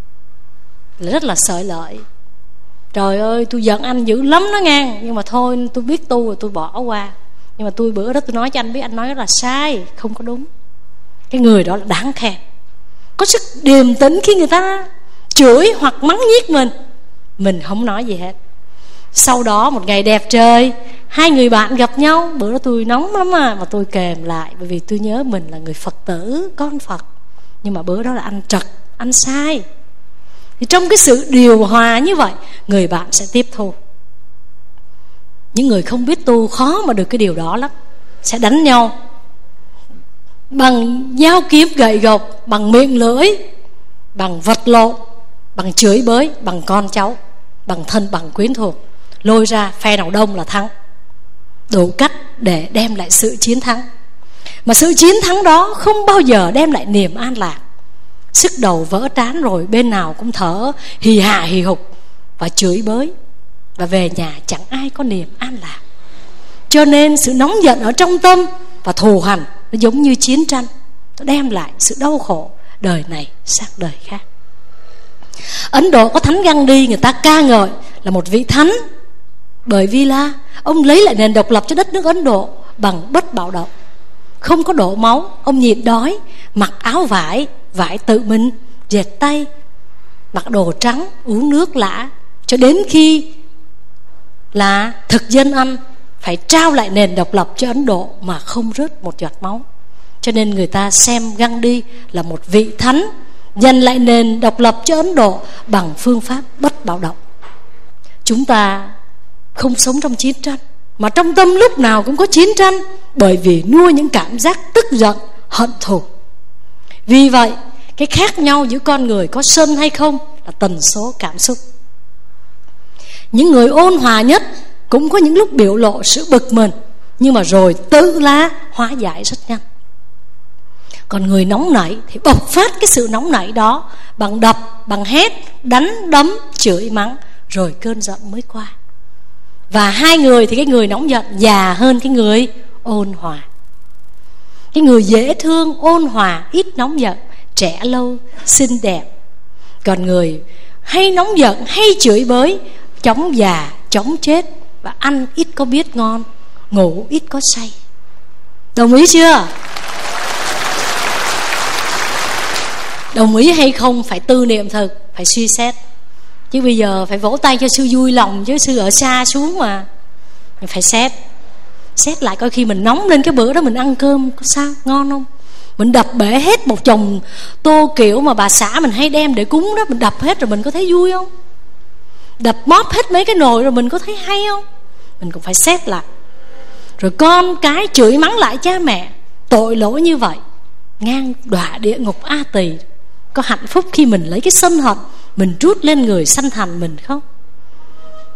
Speaker 1: rất là sợi lợi: trời ơi tôi giận anh dữ lắm đó ngang, nhưng mà thôi tôi biết tu rồi tôi bỏ qua. Nhưng mà tôi bữa đó tôi nói cho anh biết, anh nói rất là sai, không có đúng. Cái người đó là đáng khen, có sức điềm tĩnh khi người ta chửi hoặc mắng nhiếc mình không nói gì hết. Sau đó một ngày đẹp trời, hai người bạn gặp nhau. Bữa đó tôi nóng lắm mà tôi kềm lại, bởi vì tôi nhớ mình là người Phật tử, con Phật. Nhưng mà bữa đó là anh trật, anh sai. Thì trong cái sự điều hòa như vậy, người bạn sẽ tiếp thu. Những người không biết tu khó mà được cái điều đó lắm. Sẽ đánh nhau bằng dao kiếm gậy gộc, bằng miệng lưỡi, bằng vật lộn, bằng chửi bới, bằng con cháu, bằng thân bằng quyến thuộc. Lôi ra phe nào đông là thắng, đủ cách để đem lại sự chiến thắng. Mà sự chiến thắng đó không bao giờ đem lại niềm an lạc. Sức đầu vỡ trán rồi bên nào cũng thở hì hà hì hục và chửi bới, và về nhà chẳng ai có niềm an lạc. Cho nên sự nóng giận ở trong tâm và thù hằn nó giống như chiến tranh, nó đem lại sự đau khổ đời này sang đời khác. Ấn Độ có thánh Gandhi, người ta ca ngợi là một vị thánh, bởi vì là ông lấy lại nền độc lập cho đất nước Ấn Độ bằng bất bạo động, không có đổ máu. Ông nhịn đói, mặc áo vải, vải tự mình dệt tay, mặc đồ trắng, uống nước lã, cho đến khi là thực dân Anh phải trao lại nền độc lập cho Ấn Độ mà không rớt một giọt máu. Cho nên người ta xem Gandhi là một vị thánh giành lại nền độc lập cho Ấn Độ bằng phương pháp bất bạo động. Chúng ta không sống trong chiến tranh, mà trong tâm lúc nào cũng có chiến tranh, bởi vì nuôi những cảm giác tức giận, hận thù. Vì vậy cái khác nhau giữa con người có sân hay không là tần số cảm xúc. Những người ôn hòa nhất cũng có những lúc biểu lộ sự bực mình, nhưng mà rồi tự là hóa giải rất nhanh. Còn người nóng nảy thì bộc phát cái sự nóng nảy đó bằng đập, bằng hét, đánh, đấm, chửi mắng, rồi cơn giận mới qua. Và hai người thì cái người nóng giận già hơn cái người ôn hòa. Cái người dễ thương, ôn hòa, ít nóng giận, trẻ lâu, xinh đẹp. Còn người hay nóng giận, hay chửi bới, chóng già, chóng chết, và ăn ít có biết ngon, ngủ ít có say. Đồng ý chưa? Đồng ý hay không phải tư niệm thực, phải suy xét. Chứ bây giờ phải vỗ tay cho sư vui lòng, chứ sư ở xa xuống mà. Mình phải xét lại coi khi mình nóng lên cái bữa đó mình ăn cơm có sao, ngon không? Mình đập bể hết một chồng tô kiểu mà bà xã mình hay đem để cúng đó, mình đập hết rồi mình có thấy vui không? Đập móp hết mấy cái nồi rồi mình có thấy hay không? Mình cũng phải xét lại. Rồi con cái chửi mắng lại cha mẹ, tội lỗi như vậy, ngang đọa địa ngục A Tỳ. Có hạnh phúc khi mình lấy cái sân hận mình trút lên người sanh thành mình không?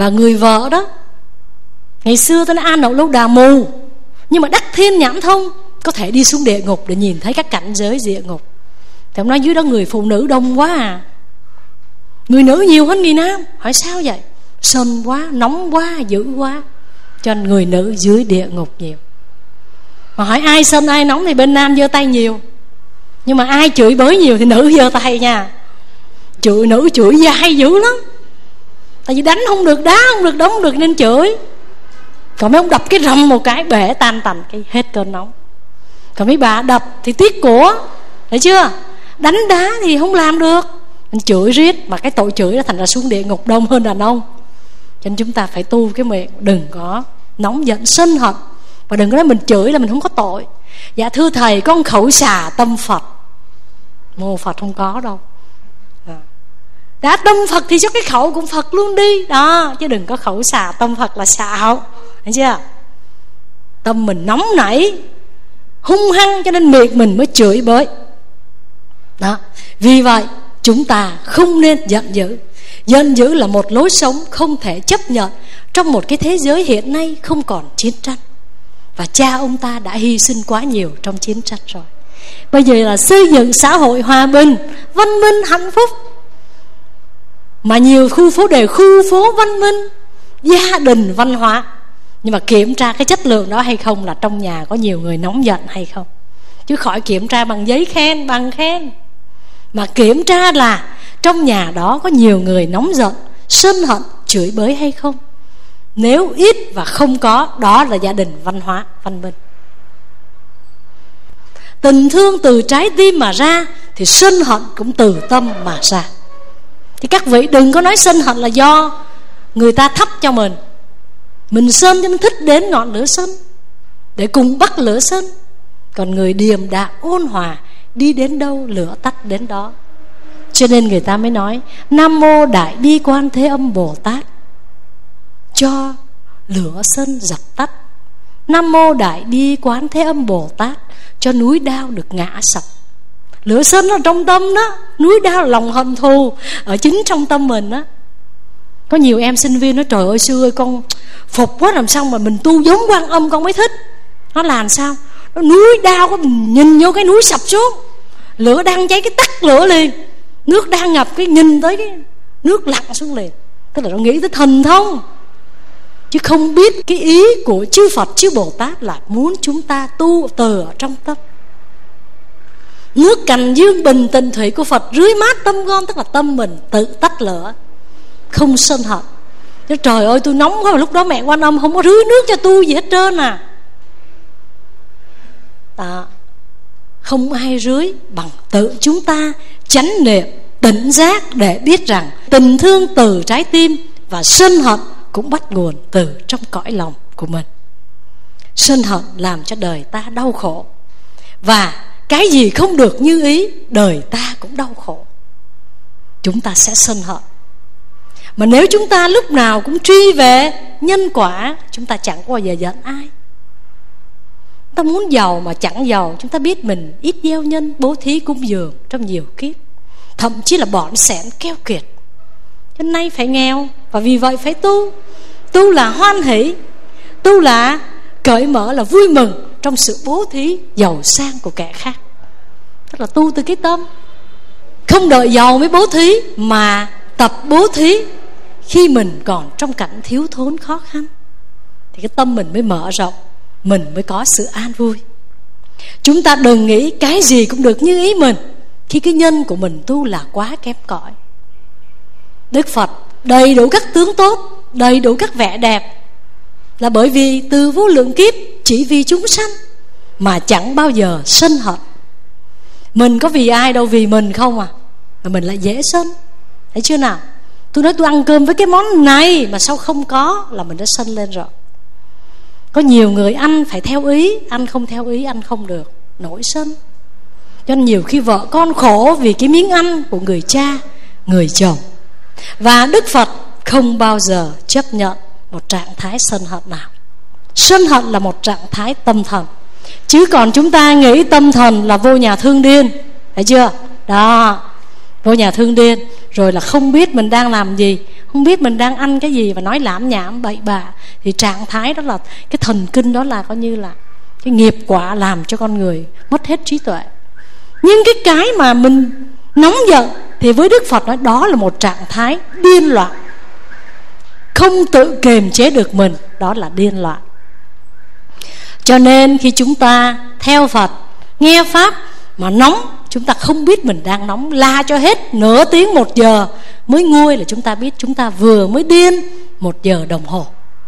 Speaker 1: Và người vợ đó, ngày xưa tôi nói An Đậu Lâu Đà mù, nhưng mà đắc thiên nhãn thông, có thể đi xuống địa ngục để nhìn thấy các cảnh giới địa ngục. Thì ông nói dưới đó người phụ nữ đông quá à, người nữ nhiều hơn người nam. Hỏi sao vậy? Sân quá, nóng quá, dữ quá, cho nên người nữ dưới địa ngục nhiều. Mà hỏi ai sân ai nóng thì bên nam giơ tay nhiều, nhưng mà ai chửi bới nhiều thì nữ giơ tay nha. Chửi nữ chửi dai dữ lắm, tại vì đánh không được, đá không được, đóng không được nên chửi. Còn mấy ông đập cái rầm một cái bể tan tành cái hết cơn nóng. Còn mấy bà đập thì tiếc của, thấy chưa? Đánh đá thì không làm được, mình chửi riết, mà cái tội chửi đó thành ra xuống địa ngục đông hơn đàn ông. Cho nên chúng ta phải tu cái miệng, đừng có nóng giận sân hận, và đừng có nói mình chửi là mình không có tội. Dạ thưa thầy, con khẩu xả tâm Phật. Mô Phật không có đâu. Đã tâm Phật thì cho cái khẩu cũng Phật luôn đi đó, chứ đừng có khẩu xả tâm Phật là xạo, thấy chưa? Tâm mình nóng nảy hung hăng cho nên miệng mình mới chửi bới đó. Vì vậy chúng ta không nên giận dữ. Giận dữ là một lối sống không thể chấp nhận trong một cái thế giới hiện nay không còn chiến tranh. Và cha ông ta đã hy sinh quá nhiều trong chiến tranh rồi. Bây giờ là xây dựng xã hội hòa bình, văn minh, hạnh phúc. Mà nhiều khu phố đều khu phố văn minh, gia đình văn hóa. Nhưng mà kiểm tra cái chất lượng đó hay không là trong nhà có nhiều người nóng giận hay không. Chứ khỏi kiểm tra bằng giấy khen, bằng khen, mà kiểm tra là trong nhà đó có nhiều người nóng giận, sân hận, chửi bới hay không. Nếu ít và không có, đó là gia đình văn hóa, văn minh. Tình thương từ trái tim mà ra thì sân hận cũng từ tâm mà ra. Thì các vị đừng có nói sân hận là do người ta thắp cho mình sân cho nên thích đến ngọn lửa sân để cùng bắt lửa sân. Còn người điềm đạm ôn hòa, đi đến đâu lửa tắt đến đó. Cho nên người ta mới nói Nam Mô Đại Bi Quan Thế Âm Bồ Tát, cho lửa sân dập tắt. Nam Mô Đại Bi Quán Thế Âm Bồ Tát, cho núi đao được ngã sập. Lửa sân ở trong tâm đó, núi đao là lòng hận thù ở chính trong tâm mình đó. Có nhiều em sinh viên nói trời ơi sư ơi, con phục quá, làm sao mà mình tu giống Quan Âm con mới thích. Nó làm sao? Nó núi đao có, mình nhìn vô cái núi sập xuống, lửa đang cháy cái tắt lửa liền, nước đang ngập cái nhìn tới cái nước lặn xuống liền. Tức là nó nghĩ tới thần thông, chứ không biết cái ý của chư Phật chư Bồ Tát là muốn chúng ta tu từ ở trong tâm. Nước cành dương bình tịnh thủy của Phật rưới mát tâm con, tức là tâm mình tự tắt lửa, không sân hận. Chứ trời ơi tôi nóng quá mà lúc đó mẹ Quan Âm không có rưới nước cho tôi gì hết trơn à. Đó. Không ai rưới bằng tự chúng ta chánh niệm tỉnh giác để biết rằng tình thương từ trái tim và sân hận cũng bắt nguồn từ trong cõi lòng của mình. Sân hận làm cho đời ta đau khổ, và cái gì không được như ý đời ta cũng đau khổ. Chúng ta sẽ sân hận. Mà nếu chúng ta lúc nào cũng truy về nhân quả, chúng ta chẳng bao giờ giận ai. Chúng ta muốn giàu mà chẳng giàu, chúng ta biết mình ít gieo nhân, bố thí cúng dường trong nhiều kiếp, thậm chí là bỏn sẻn keo kiệt. Cho nay phải nghèo, và vì vậy phải tu. Tu là hoan hỷ, tu là cởi mở, là vui mừng trong sự bố thí giàu sang của kẻ khác. Tức là tu từ cái tâm, không đợi giàu mới bố thí, mà tập bố thí khi mình còn trong cảnh thiếu thốn khó khăn, thì cái tâm mình mới mở rộng, mình mới có sự an vui. Chúng ta đừng nghĩ cái gì cũng được như ý mình khi cái nhân của mình tu là quá kém cỏi. Đức Phật đầy đủ các tướng tốt, đầy đủ các vẻ đẹp, là bởi vì từ vô lượng kiếp chỉ vì chúng sanh mà chẳng bao giờ sân hận. Mình có vì ai đâu, vì mình không à, mà mình lại dễ sân. Thấy chưa nào? Tôi nói tôi ăn cơm với cái món này mà sao không có, là mình đã sân lên rồi. Có nhiều người ăn phải theo ý, ăn không theo ý ăn không được, nổi sân. Cho nên nhiều khi vợ con khổ vì cái miếng ăn của người cha, người chồng. Và Đức Phật không bao giờ chấp nhận một trạng thái sân hận nào. Sân hận là một trạng thái tâm thần. Chứ còn chúng ta nghĩ tâm thần là vô nhà thương điên, thấy chưa? Đó, vô nhà thương điên, rồi là không biết mình đang làm gì, không biết mình đang ăn cái gì và nói lảm nhảm bậy bạ, thì trạng thái đó là cái thần kinh, đó là coi như là cái nghiệp quả làm cho con người mất hết trí tuệ. Nhưng cái mà mình nóng giận thì với Đức Phật nói đó là một trạng thái điên loạn, không tự kiềm chế được mình, đó là điên loạn. Cho nên khi chúng ta theo Phật, nghe Pháp mà nóng, chúng ta không biết mình đang nóng, la cho hết nửa tiếng 1 giờ mới nguôi là chúng ta biết chúng ta vừa mới điên 1 giờ đồng hồ.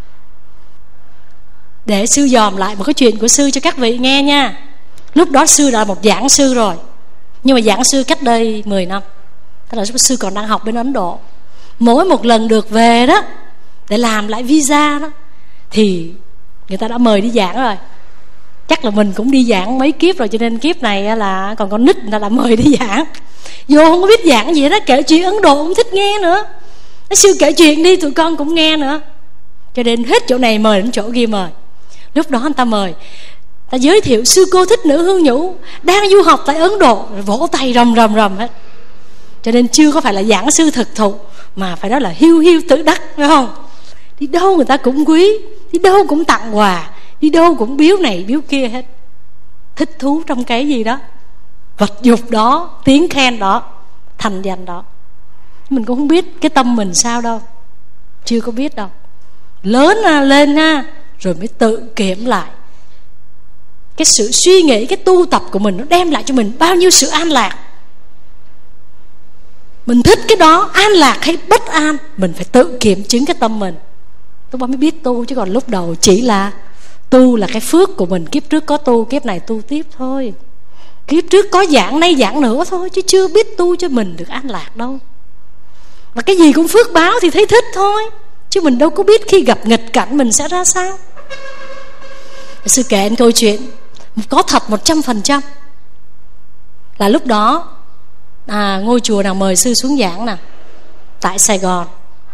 Speaker 1: Để sư dòm lại một cái chuyện của sư cho các vị nghe nha. Lúc đó sư đã là một giảng sư rồi, nhưng mà giảng sư cách đây 10 năm, tức là sư còn đang học bên Ấn Độ. Mỗi một lần được về đó để làm lại visa đó thì người ta đã mời đi giảng rồi. Chắc là mình cũng đi giảng mấy kiếp rồi, cho nên kiếp này là còn con nít người ta đã mời đi giảng. Vô không có biết giảng gì đó, kể chuyện Ấn Độ cũng thích nghe nữa. Nói sư kể chuyện đi, tụi con cũng nghe nữa. Cho nên hết chỗ này mời đến chỗ kia mời. Lúc đó người ta mời, ta giới thiệu sư cô Thích Nữ Hương Nhũ đang du học tại Ấn Độ, rồi vỗ tay rầm rầm hết. Cho nên chưa có phải là giảng sư thực thụ, mà phải đó là hiu hiu tự đắc, phải không? Đi đâu người ta cũng quý, đi đâu cũng tặng quà, đi đâu cũng biếu này biếu kia hết. Thích thú trong cái gì đó, vật dục đó, tiếng khen đó, thành danh đó. Mình cũng không biết cái tâm mình sao đâu, chưa có biết đâu. Lớn lên ha, rồi mới tự kiểm lại cái sự suy nghĩ, cái tu tập của mình nó đem lại cho mình bao nhiêu sự an lạc. Mình thích cái đó, an lạc hay bất an, mình phải tự kiểm chứng cái tâm mình, lúc đó mới biết tu. Chứ còn lúc đầu chỉ là tu là cái phước của mình, kiếp trước có tu, kiếp này tu tiếp thôi. Kiếp trước có giảng, nay giảng nữa thôi, chứ chưa biết tu cho mình được an lạc đâu. Và cái gì cũng phước báo thì thấy thích thôi, chứ mình đâu có biết khi gặp nghịch cảnh mình sẽ ra sao. Sư kể câu chuyện có thật 100%. Là lúc đó ngôi chùa nào mời sư xuống giảng nè, tại Sài Gòn.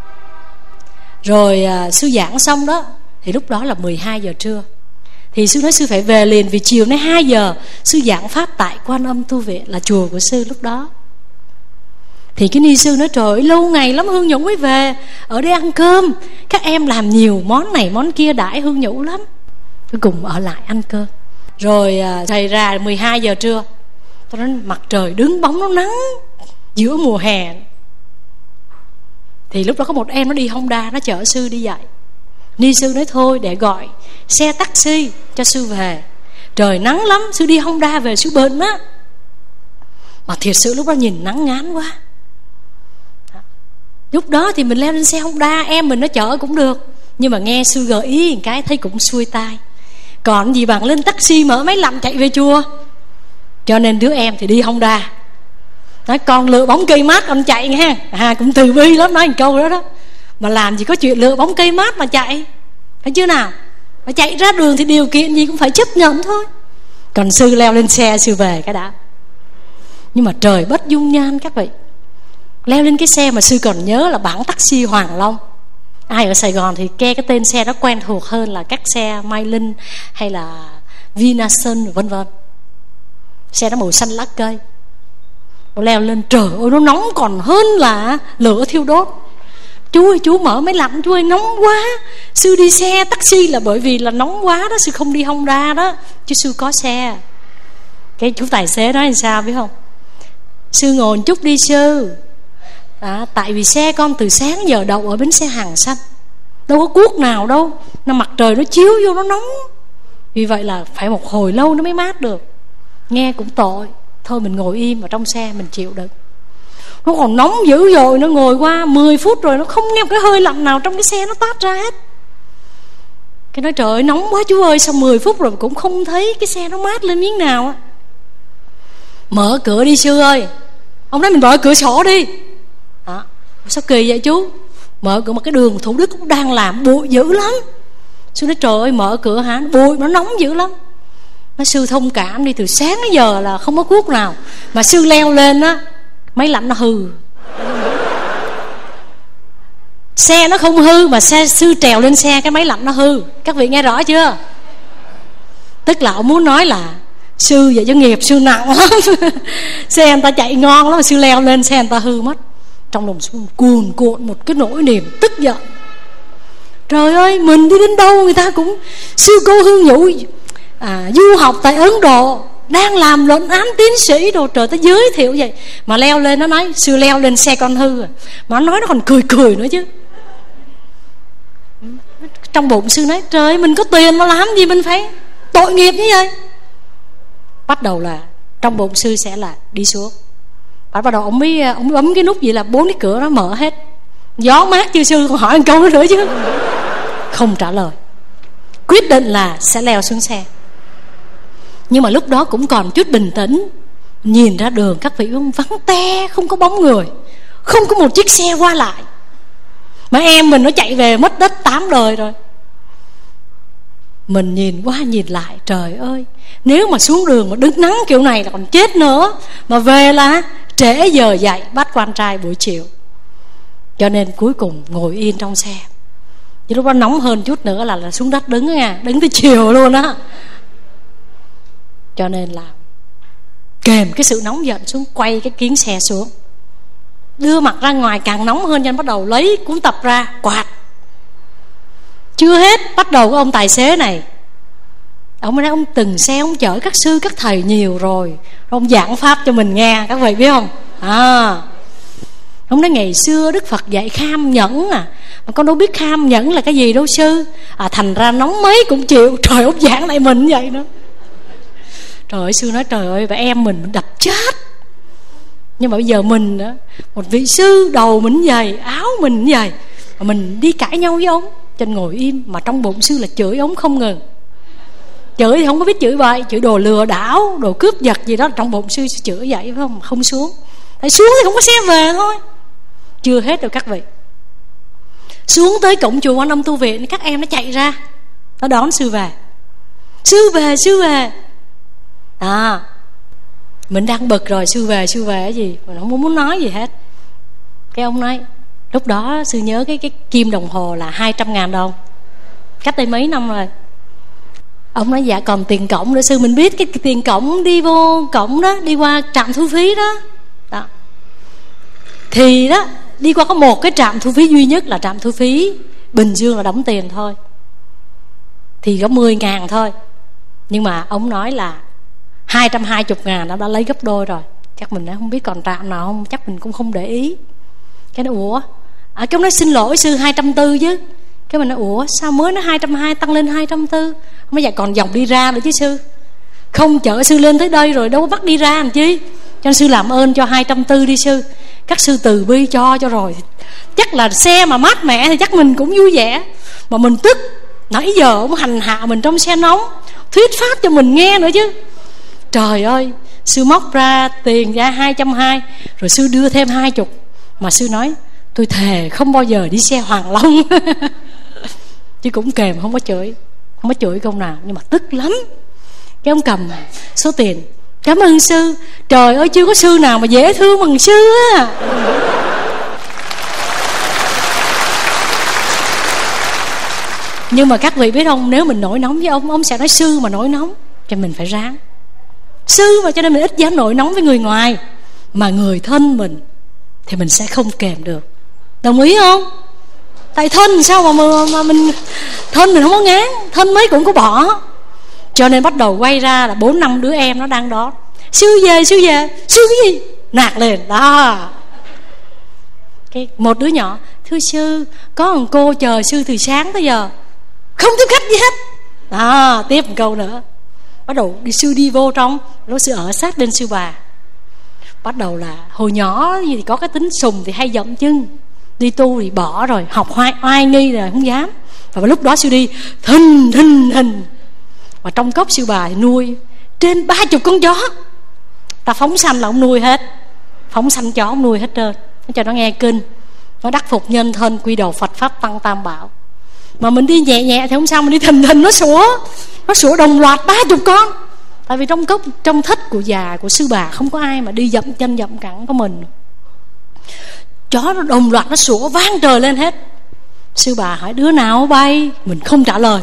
Speaker 1: Rồi sư giảng xong đó, thì lúc đó là 12 giờ trưa. Thì sư nói sư phải về liền, vì chiều nay 2 giờ sư giảng pháp tại Quan Âm Tu Viện, là chùa của sư lúc đó. Thì cái ni sư nói trời ơi, lâu ngày lắm Hương Nhũ mới về, ở đây ăn cơm, các em làm nhiều món này món kia đãi Hương Nhũ lắm. Cuối cùng ở lại ăn cơm. Rồi thầy ra 12 giờ trưa, tôi nói mặt trời đứng bóng, nó nắng giữa mùa hè. Thì lúc đó có một em nó đi Honda, nó chở sư đi dạy. Ni sư nói thôi để gọi xe taxi cho sư về, trời nắng lắm, sư đi Honda về sư bệnh á. Mà thiệt sự lúc đó nhìn nắng ngán quá. Lúc đó thì mình leo lên xe Honda, em mình nó chở cũng được. Nhưng mà nghe sư gợi ý một cái thấy cũng xuôi tai. Còn gì bằng lên taxi mở máy lạnh chạy về chùa. Cho nên đứa em thì đi Honda, nói con lựa bóng cây mát con chạy nghe. Cũng từ bi lắm, nói một câu đó đó. Mà làm gì có chuyện lựa bóng cây mát mà chạy, thấy chưa nào? Mà chạy ra đường thì điều kiện gì cũng phải chấp nhận thôi. Còn sư leo lên xe sư về cái đã. Nhưng mà trời bất dung nhan các vị. Leo lên cái xe mà sư còn nhớ là bảng taxi Hoàng Long. Ai ở Sài Gòn thì nghe cái tên xe đó quen thuộc hơn là các xe Mai Linh hay là Vinasun vân vân. Xe đó màu xanh lá cây. Nó leo lên, trời ơi nó nóng còn hơn là lửa thiêu đốt. Chú ơi chú mở máy lạnh, chú ơi nóng quá. Sư đi xe taxi là bởi vì là nóng quá đó, sư không đi Honda đó, chứ sư có xe. Cái chú tài xế nói làm sao biết không? Sư ngồi một chút đi sư. Tại vì xe con từ sáng giờ đậu ở bến xe Hàng Xanh, đâu có cuốc nào đâu, nó mặt trời nó chiếu vô nó nóng. Vì vậy là phải một hồi lâu nó mới mát được. Nghe cũng tội, thôi mình ngồi im ở trong xe mình chịu được. Nó còn nóng dữ rồi, nó ngồi qua 10 phút rồi nó không nghe một cái hơi lạnh nào trong cái xe nó toát ra hết. Cái nói trời ơi nóng quá chú ơi, sau 10 phút rồi cũng không thấy cái xe nó mát lên miếng nào á. Mở cửa đi sư ơi. Ông nói mình mở cửa sổ đi. Sao kỳ vậy chú? Mở cửa mà cái đường Thủ Đức cũng đang làm bụi dữ lắm. Sư nói trời ơi mở cửa hả? Bụi nó nóng dữ lắm. Nói sư thông cảm đi, từ sáng đến giờ là không có cuốc nào. Mà sư leo lên á, máy lạnh nó hư. Xe nó không hư mà sư trèo lên xe cái máy lạnh nó hư. Các vị nghe rõ chưa? Tức là ông muốn nói là sư vậy cho nghiệp sư nặng lắm. Xe người ta chạy ngon lắm mà sư leo lên xe người ta hư mất. Trong lòng sư cuồn cuộn một cái nỗi niềm tức giận. Trời ơi, mình đi đến đâu người ta cũng sư cô Hương Nhũ du học tại Ấn Độ, đang làm luận án tiến sĩ đồ, trời, ta giới thiệu vậy mà leo lên nó nói sư leo lên xe con hư mà nó nói nó còn cười nữa chứ. Trong bụng sư nói trời, mình có tiền mà làm gì mình phải tội nghiệp như vậy. Bắt đầu là trong bụng sư sẽ là đi xuống. Bắt đầu ông bấm cái nút gì là 4 cái cửa nó mở hết. Gió mát chứ sư, còn hỏi một câu nữa chứ. Không trả lời. Quyết định là sẽ leo xuống xe. Nhưng mà lúc đó cũng còn chút bình tĩnh. Nhìn ra đường các vị vắng te, không có bóng người, không có một chiếc xe qua lại. Mà em mình nó chạy về mất đất 8 đời rồi. Mình nhìn qua nhìn lại, trời ơi, nếu mà xuống đường mà đứng nắng kiểu này là còn chết nữa. Mà về là trễ giờ dậy bắt quan trai buổi chiều. Cho nên cuối cùng ngồi yên trong xe. Chứ lúc đó nóng hơn chút nữa là xuống đất đứng nha, đứng tới chiều luôn á. Cho nên là kèm cái sự nóng giận xuống, quay cái kiến xe xuống, đưa mặt ra ngoài càng nóng hơn, cho nên bắt đầu lấy cuốn tập ra quạt. Chưa hết, bắt đầu ông tài xế này, ông nói ông từng xe ông chở các sư các thầy nhiều rồi, ông giảng pháp cho mình nghe, các vị biết không? Ông nói ngày xưa Đức Phật dạy kham nhẫn mà con đâu biết kham nhẫn là cái gì đâu sư. Thành ra nóng mấy cũng chịu. Trời, ông giảng lại mình vậy nữa. Trời ơi, sư nói trời ơi, và em mình đập chết. Nhưng mà bây giờ mình đó, một vị sư đầu mình vậy, áo mình vậy, mà mình đi cãi nhau với ông. Cho nên ngồi im, mà trong bụng sư là chửi ông không ngừng. Chửi thì không có biết chửi bậy, chửi đồ lừa đảo, đồ cướp giật gì đó, trong bụng sư chửi vậy phải không? Không xuống. Tại xuống thì không có xe về thôi. Chưa hết đâu các vị. Xuống tới cổng chùa Quan Âm Tu Viện, các em nó chạy ra, nó đón sư về. Sư về, sư về. Mình đang bực rồi, sư về cái gì, mình không muốn nói gì hết. Cái ông nói, lúc đó sư nhớ cái kim đồng hồ là 200.000 đồng, cách đây mấy năm rồi. Ông nói dạ còn tiền cổng nữa sư. Mình biết cái tiền cổng đi vô cổng đó, đi qua trạm thu phí đó. Thì đó, đi qua có một cái trạm thu phí duy nhất là trạm thu phí Bình Dương là đóng tiền thôi, thì có 10.000 thôi. Nhưng mà ông nói là 220.000 nó đã lấy gấp đôi rồi. Chắc mình không biết còn trạm nào không, chắc mình cũng không để ý. Cái nó ủa, cái ông nói xin lỗi sư 240 chứ. Cái mình nói ủa sao mới nó 220 tăng lên 240? Mới dạ còn dòng đi ra nữa chứ sư, không chở sư lên tới đây rồi đâu có bắt đi ra làm chi. Cho nên sư làm ơn cho 240 đi sư. Các sư từ bi cho rồi. Chắc là xe mà mát mẻ thì chắc mình cũng vui vẻ. Mà mình tức, nãy giờ ông hành hạ mình trong xe nóng, thuyết pháp cho mình nghe nữa chứ. Trời ơi, sư móc ra tiền ra 220, rồi sư đưa thêm 20. Mà sư nói tôi thề không bao giờ đi xe Hoàng Long. Chứ cũng kèm không có chửi câu nào, nhưng mà tức lắm. Cái ông cầm số tiền, cảm ơn sư. Trời ơi, chưa có sư nào mà dễ thương bằng sư á. Nhưng mà các vị biết không, nếu mình nổi nóng với ông sẽ nói sư mà nổi nóng, cho mình phải ráng. Sư mà, cho nên mình ít dám nổi nóng với người ngoài. Mà người thân mình thì mình sẽ không kèm được. Đồng ý không? Tại thân sao mà mình thân mình không có ngán, thân mấy cũng có bỏ. Cho nên bắt đầu quay ra là 4-5 đứa em nó đang đó. Sư về, sư cái gì? Nạt lên đó. Cái một đứa nhỏ, thưa sư, có một cô chờ sư từ sáng tới giờ, không tiếp khách gì hết. Tiếp một câu nữa. Bắt đầu sư đi vô trong, lúc sư ở sát bên sư bà. Bắt đầu là hồi nhỏ thì có cái tính sùng thì hay dậm chân, đi tu thì bỏ rồi, học oai nghi rồi không dám. Và lúc đó sư đi thình. Và trong cốc sư bà thì nuôi trên 30 con chó. Ta phóng sanh là ông nuôi hết, phóng sanh chó ông nuôi hết trơn, nó cho nó nghe kinh, nó đắc phục nhân thân, quy đầu Phật pháp tăng tam bảo. Mà mình đi nhẹ thì không sao, mình đi thình nó sủa đồng loạt 30 con. Tại vì trong cốc, trong thất của già của sư bà không có ai mà đi dậm chân dậm cẳng có mình. Chó nó đồng loạt nó sủa vang trời lên hết. Sư bà hỏi đứa nào bay, mình không trả lời.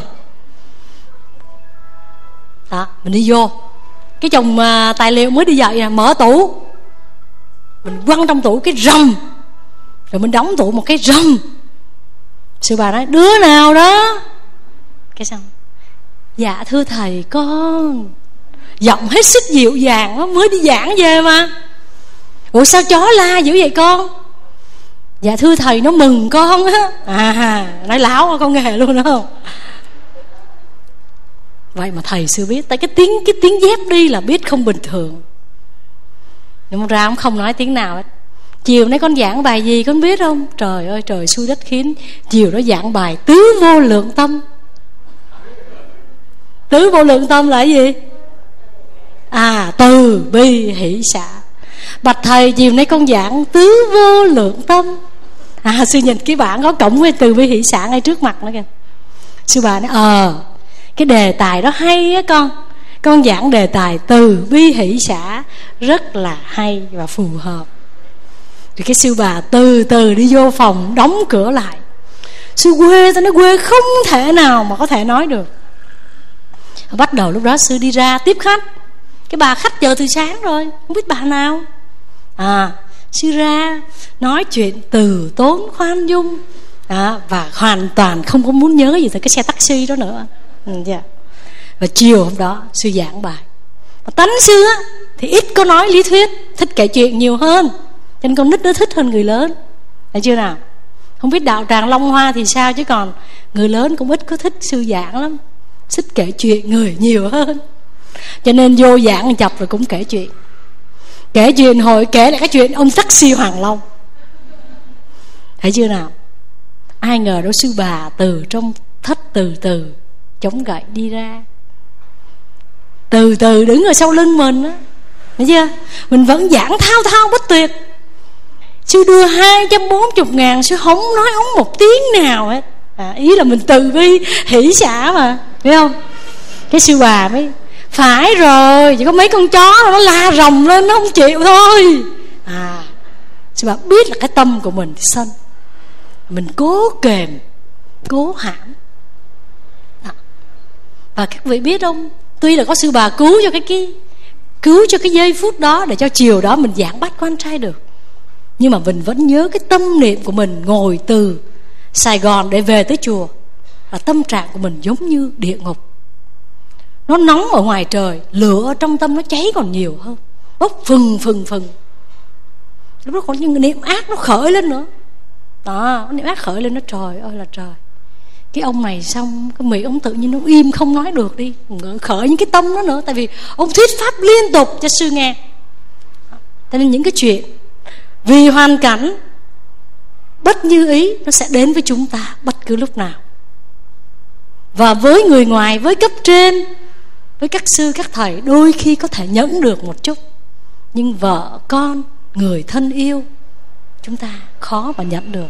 Speaker 1: Đó, mình đi vô cái chồng tài liệu mới đi dậy, mở tủ, mình quăng trong tủ cái rầm Rồi mình đóng tủ một cái rầm. Sư bà nói đứa nào đó. Cái xong, dạ thưa thầy con. Giọng hết sức dịu dàng đó, mới đi giảng về mà. Ủa sao chó la dữ vậy con? Dạ thưa thầy nó mừng con á. Nói láo con nghe luôn đó không? Vậy mà thầy sư biết. Tại cái tiếng dép đi là biết không bình thường. Nhưng mà ra ông không nói tiếng nào hết. Chiều nay con giảng bài gì con biết không? Trời ơi trời xui đất khiến. Chiều đó giảng bài tứ vô lượng tâm. Tứ vô lượng tâm là cái gì? Từ bi hỷ xả. Bạch thầy chiều nay con giảng tứ vô lượng tâm. Sư nhìn cái bảng có cộng với từ bi hỷ xả ngay trước mặt nữa kìa. Sư bà nói cái đề tài đó hay á con giảng đề tài từ bi hỷ xả rất là hay và phù hợp. Thì cái sư bà từ từ đi vô phòng đóng cửa lại. Sư quê, tôi nói quê không thể nào mà có thể nói được. Bắt đầu lúc đó sư đi ra tiếp khách. Cái bà khách chờ từ sáng rồi, không biết bà nào. Sư ra nói chuyện từ tốn khoan dung, và hoàn toàn không có muốn nhớ gì tới cái xe taxi đó nữa. Và chiều hôm đó sư giảng bài. Và tánh sư á, thì ít có nói lý thuyết, thích kể chuyện nhiều hơn. Cho nên con nít nó thích hơn người lớn. Thấy chưa nào? Không biết đạo tràng Long Hoa thì sao, chứ còn người lớn cũng ít có thích sư giảng lắm, thích kể chuyện người nhiều hơn. Cho nên vô giảng chập rồi cũng kể chuyện. Kể chuyện hồi kể lại cái chuyện ông taxi Hoàng Long. Thấy chưa nào? Ai ngờ đó sư bà từ trong thất từ từ chống gậy đi ra, từ từ đứng ở sau lưng mình á. Thấy chưa? Mình vẫn giảng thao thao bất tuyệt. Sư đưa 240.000, sư không nói ống một tiếng nào hết. Ý là mình từ bi hỷ xả mà, thấy không? Cái sư bà mới phải rồi, chỉ có mấy con chó nó la rồng lên nó không chịu thôi. Sư bà biết là cái tâm của mình sân, mình cố kềm, cố hãm. Và các vị biết không, tuy là có sư bà cứu cho cái giây phút đó, để cho chiều đó mình giảng Bát Quan Trai được, nhưng mà mình vẫn nhớ cái tâm niệm của mình ngồi từ Sài Gòn để về tới chùa. Và tâm trạng của mình giống như địa ngục. Nó nóng ở ngoài trời, lửa trong tâm nó cháy còn nhiều hơn, bốc phừng. Lúc đó còn những niệm ác nó khởi lên nữa. Niệm ác khởi lên, nó trời ơi là trời. Cái ông này xong cái miệng ông tự nhiên nó im không nói được đi, khởi những cái tâm đó nữa. Tại vì ông thuyết pháp liên tục cho sư nghe. Cho nên những cái chuyện vì hoàn cảnh bất như ý nó sẽ đến với chúng ta bất cứ lúc nào. Và với người ngoài, với cấp trên, với các sư các thầy, đôi khi có thể nhẫn được một chút, nhưng vợ con, người thân yêu, chúng ta khó mà nhận được.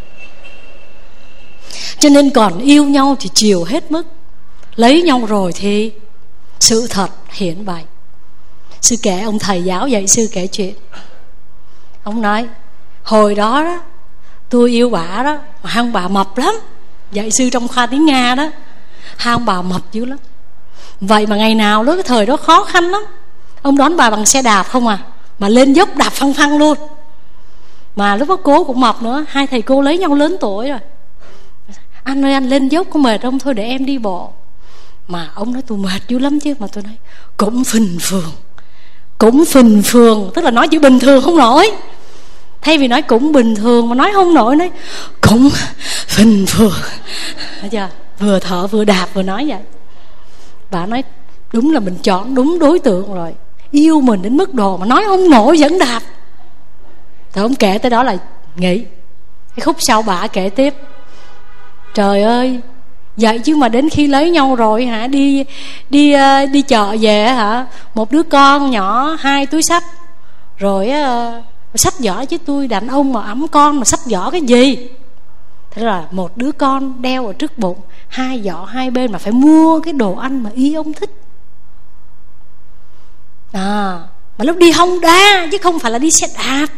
Speaker 1: Cho nên còn yêu nhau thì chiều hết mức, lấy nhau rồi thì sự thật hiển bày. Sư kể, ông thầy giáo dạy sư kể chuyện. Ông nói hồi đó đó tôi yêu bà đó, mà hai ông bà mập lắm. Dạy sư trong khoa tiếng Nga đó, hai ông bà mập dữ lắm. Vậy mà ngày nào lúc cái thời đó khó khăn lắm, ông đón bà bằng xe đạp không mà lên dốc đạp phăng phăng luôn. Mà lúc đó cô cũng mập nữa, hai thầy cô lấy nhau lớn tuổi rồi. Anh ơi anh lên dốc có mệt không? Thôi để em đi bộ. Mà ông nói tôi mệt dữ lắm chứ. Mà tôi nói cũng phình phường, tức là nói chữ bình thường không nổi. Thay vì nói cũng bình thường mà nói không nổi, nói cũng phình phường. Thấy chưa? Vừa thở vừa đạp vừa nói vậy. Bà nói đúng là mình chọn đúng đối tượng rồi. Yêu mình đến mức độ mà nói không nổi vẫn đạp. Rồi ông kể tới đó là nghỉ. Cái khúc sau bà kể tiếp. Trời ơi, vậy chứ mà đến khi lấy nhau rồi đi chợ về một đứa con nhỏ 2 túi xách. Rồi xách giỏ chứ tôi đàn ông mà ẵm con mà xách giỏ cái gì. Thế là một đứa con đeo ở trước bụng, 2 giỏ hai bên, mà phải mua cái đồ ăn mà ý ông thích. Mà lúc đi Honda chứ không phải là đi xe đạp.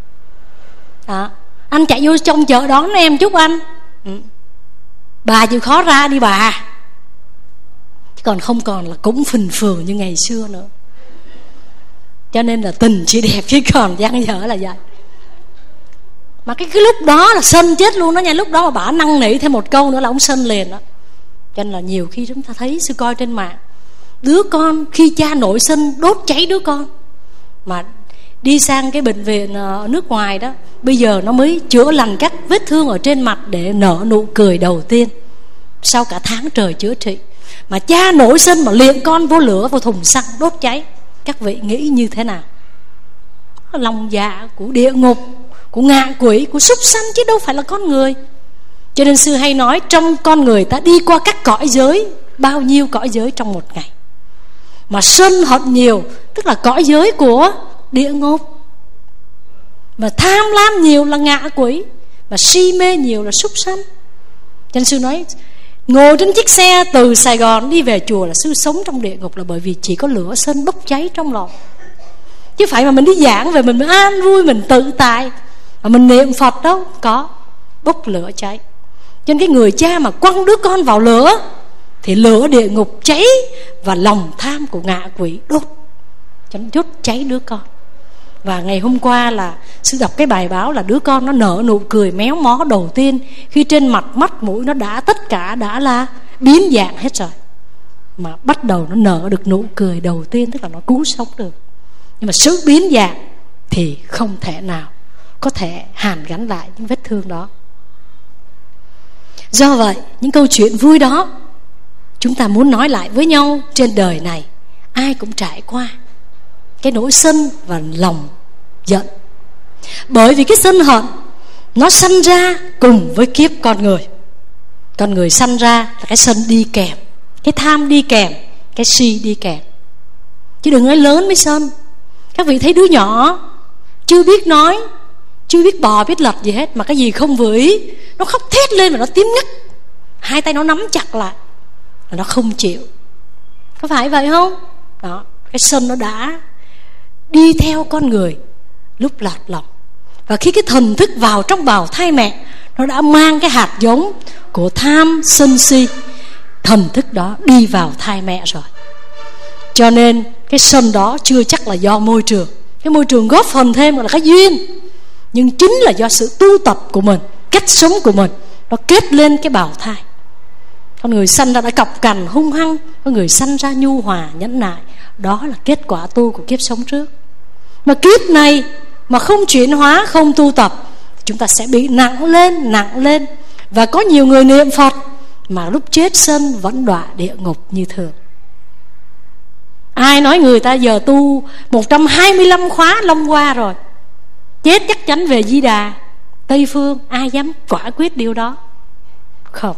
Speaker 1: Anh chạy vô trong chợ đón em chút anh. Bà chịu khó ra đi bà. Chứ còn không còn là cũng phình phường như ngày xưa nữa. Cho nên là tình chỉ đẹp chứ còn dang dở là vậy. Mà cái lúc đó là sân chết luôn đó nha. Lúc đó mà bà năn nỉ thêm một câu nữa là ông sân liền đó. Cho nên là nhiều khi chúng ta thấy sư coi trên mạng, đứa con khi cha nội sinh đốt cháy đứa con, mà đi sang cái bệnh viện ở nước ngoài đó, bây giờ nó mới chữa lành các vết thương ở trên mặt để nở nụ cười đầu tiên sau cả tháng trời chữa trị. Mà cha nội sinh mà liền con vô lửa, vô thùng xăng đốt cháy, các vị nghĩ như thế nào? Lòng dạ của địa ngục, của ngạ quỷ, của súc sanh chứ đâu phải là con người. Cho nên sư hay nói trong con người ta đi qua các cõi giới, bao nhiêu cõi giới trong một ngày. Mà sân hận nhiều tức là cõi giới của địa ngục, mà tham lam nhiều là ngạ quỷ, mà si mê nhiều là súc sanh. Cho nên sư nói ngồi trên chiếc xe từ Sài Gòn đi về chùa là sư sống trong địa ngục, là bởi vì chỉ có lửa sân bốc cháy trong lòng. Chứ phải mà mình đi giảng về mình mới an vui, mình tự tại, mà mình niệm Phật đâu có, bốc lửa cháy. Cho nên cái người cha mà quăng đứa con vào lửa thì lửa địa ngục cháy, và lòng tham của ngạ quỷ đốt, cho nên đốt cháy đứa con. Và ngày hôm qua là sư đọc cái bài báo là đứa con nó nở nụ cười méo mó đầu tiên khi trên mặt, mắt, mũi nó đã tất cả đã là biến dạng hết rồi, mà bắt đầu nó nở được nụ cười đầu tiên, tức là nó cứu sống được. Nhưng mà sự biến dạng thì không thể nào có thể hàn gắn lại những vết thương đó. Do vậy những câu chuyện vui đó chúng ta muốn nói lại với nhau. Trên đời này ai cũng trải qua cái nỗi sân và lòng giận, bởi vì cái sân hận nó sanh ra cùng với kiếp con người. Con người sanh ra là cái sân đi kèm, cái tham đi kèm, cái si đi kèm. Chứ đừng nói lớn mới sân. Các vị thấy đứa nhỏ chưa biết nói, chưa biết bò biết lật gì hết, mà cái gì không vừa ý nó khóc thét lên và nó tím ngắt, hai tay nó nắm chặt lại và nó không chịu. Có phải vậy không? Đó, cái sân nó đã đi theo con người lúc lọt lòng. Và khi cái thần thức vào trong bào thai mẹ, nó đã mang cái hạt giống của tham sân si. Thần thức đó đi vào thai mẹ rồi. Cho nên cái sân đó chưa chắc là do môi trường. Cái môi trường góp phần thêm gọi là cái duyên, nhưng chính là do sự tu tập của mình, cách sống của mình, nó kết lên cái bào thai. Con người sanh ra đã cọc cằn hung hăng, con người sanh ra nhu hòa nhẫn nại, đó là kết quả tu của kiếp sống trước. Mà kiếp này mà không chuyển hóa, không tu tập, chúng ta sẽ bị nặng lên. Và có nhiều người niệm Phật mà lúc chết sân vẫn đọa địa ngục như thường. Ai nói người ta giờ tu 125 khóa Long Hoa rồi, chết chắc chắn về Di Đà, Tây Phương, ai dám quả quyết điều đó? Không.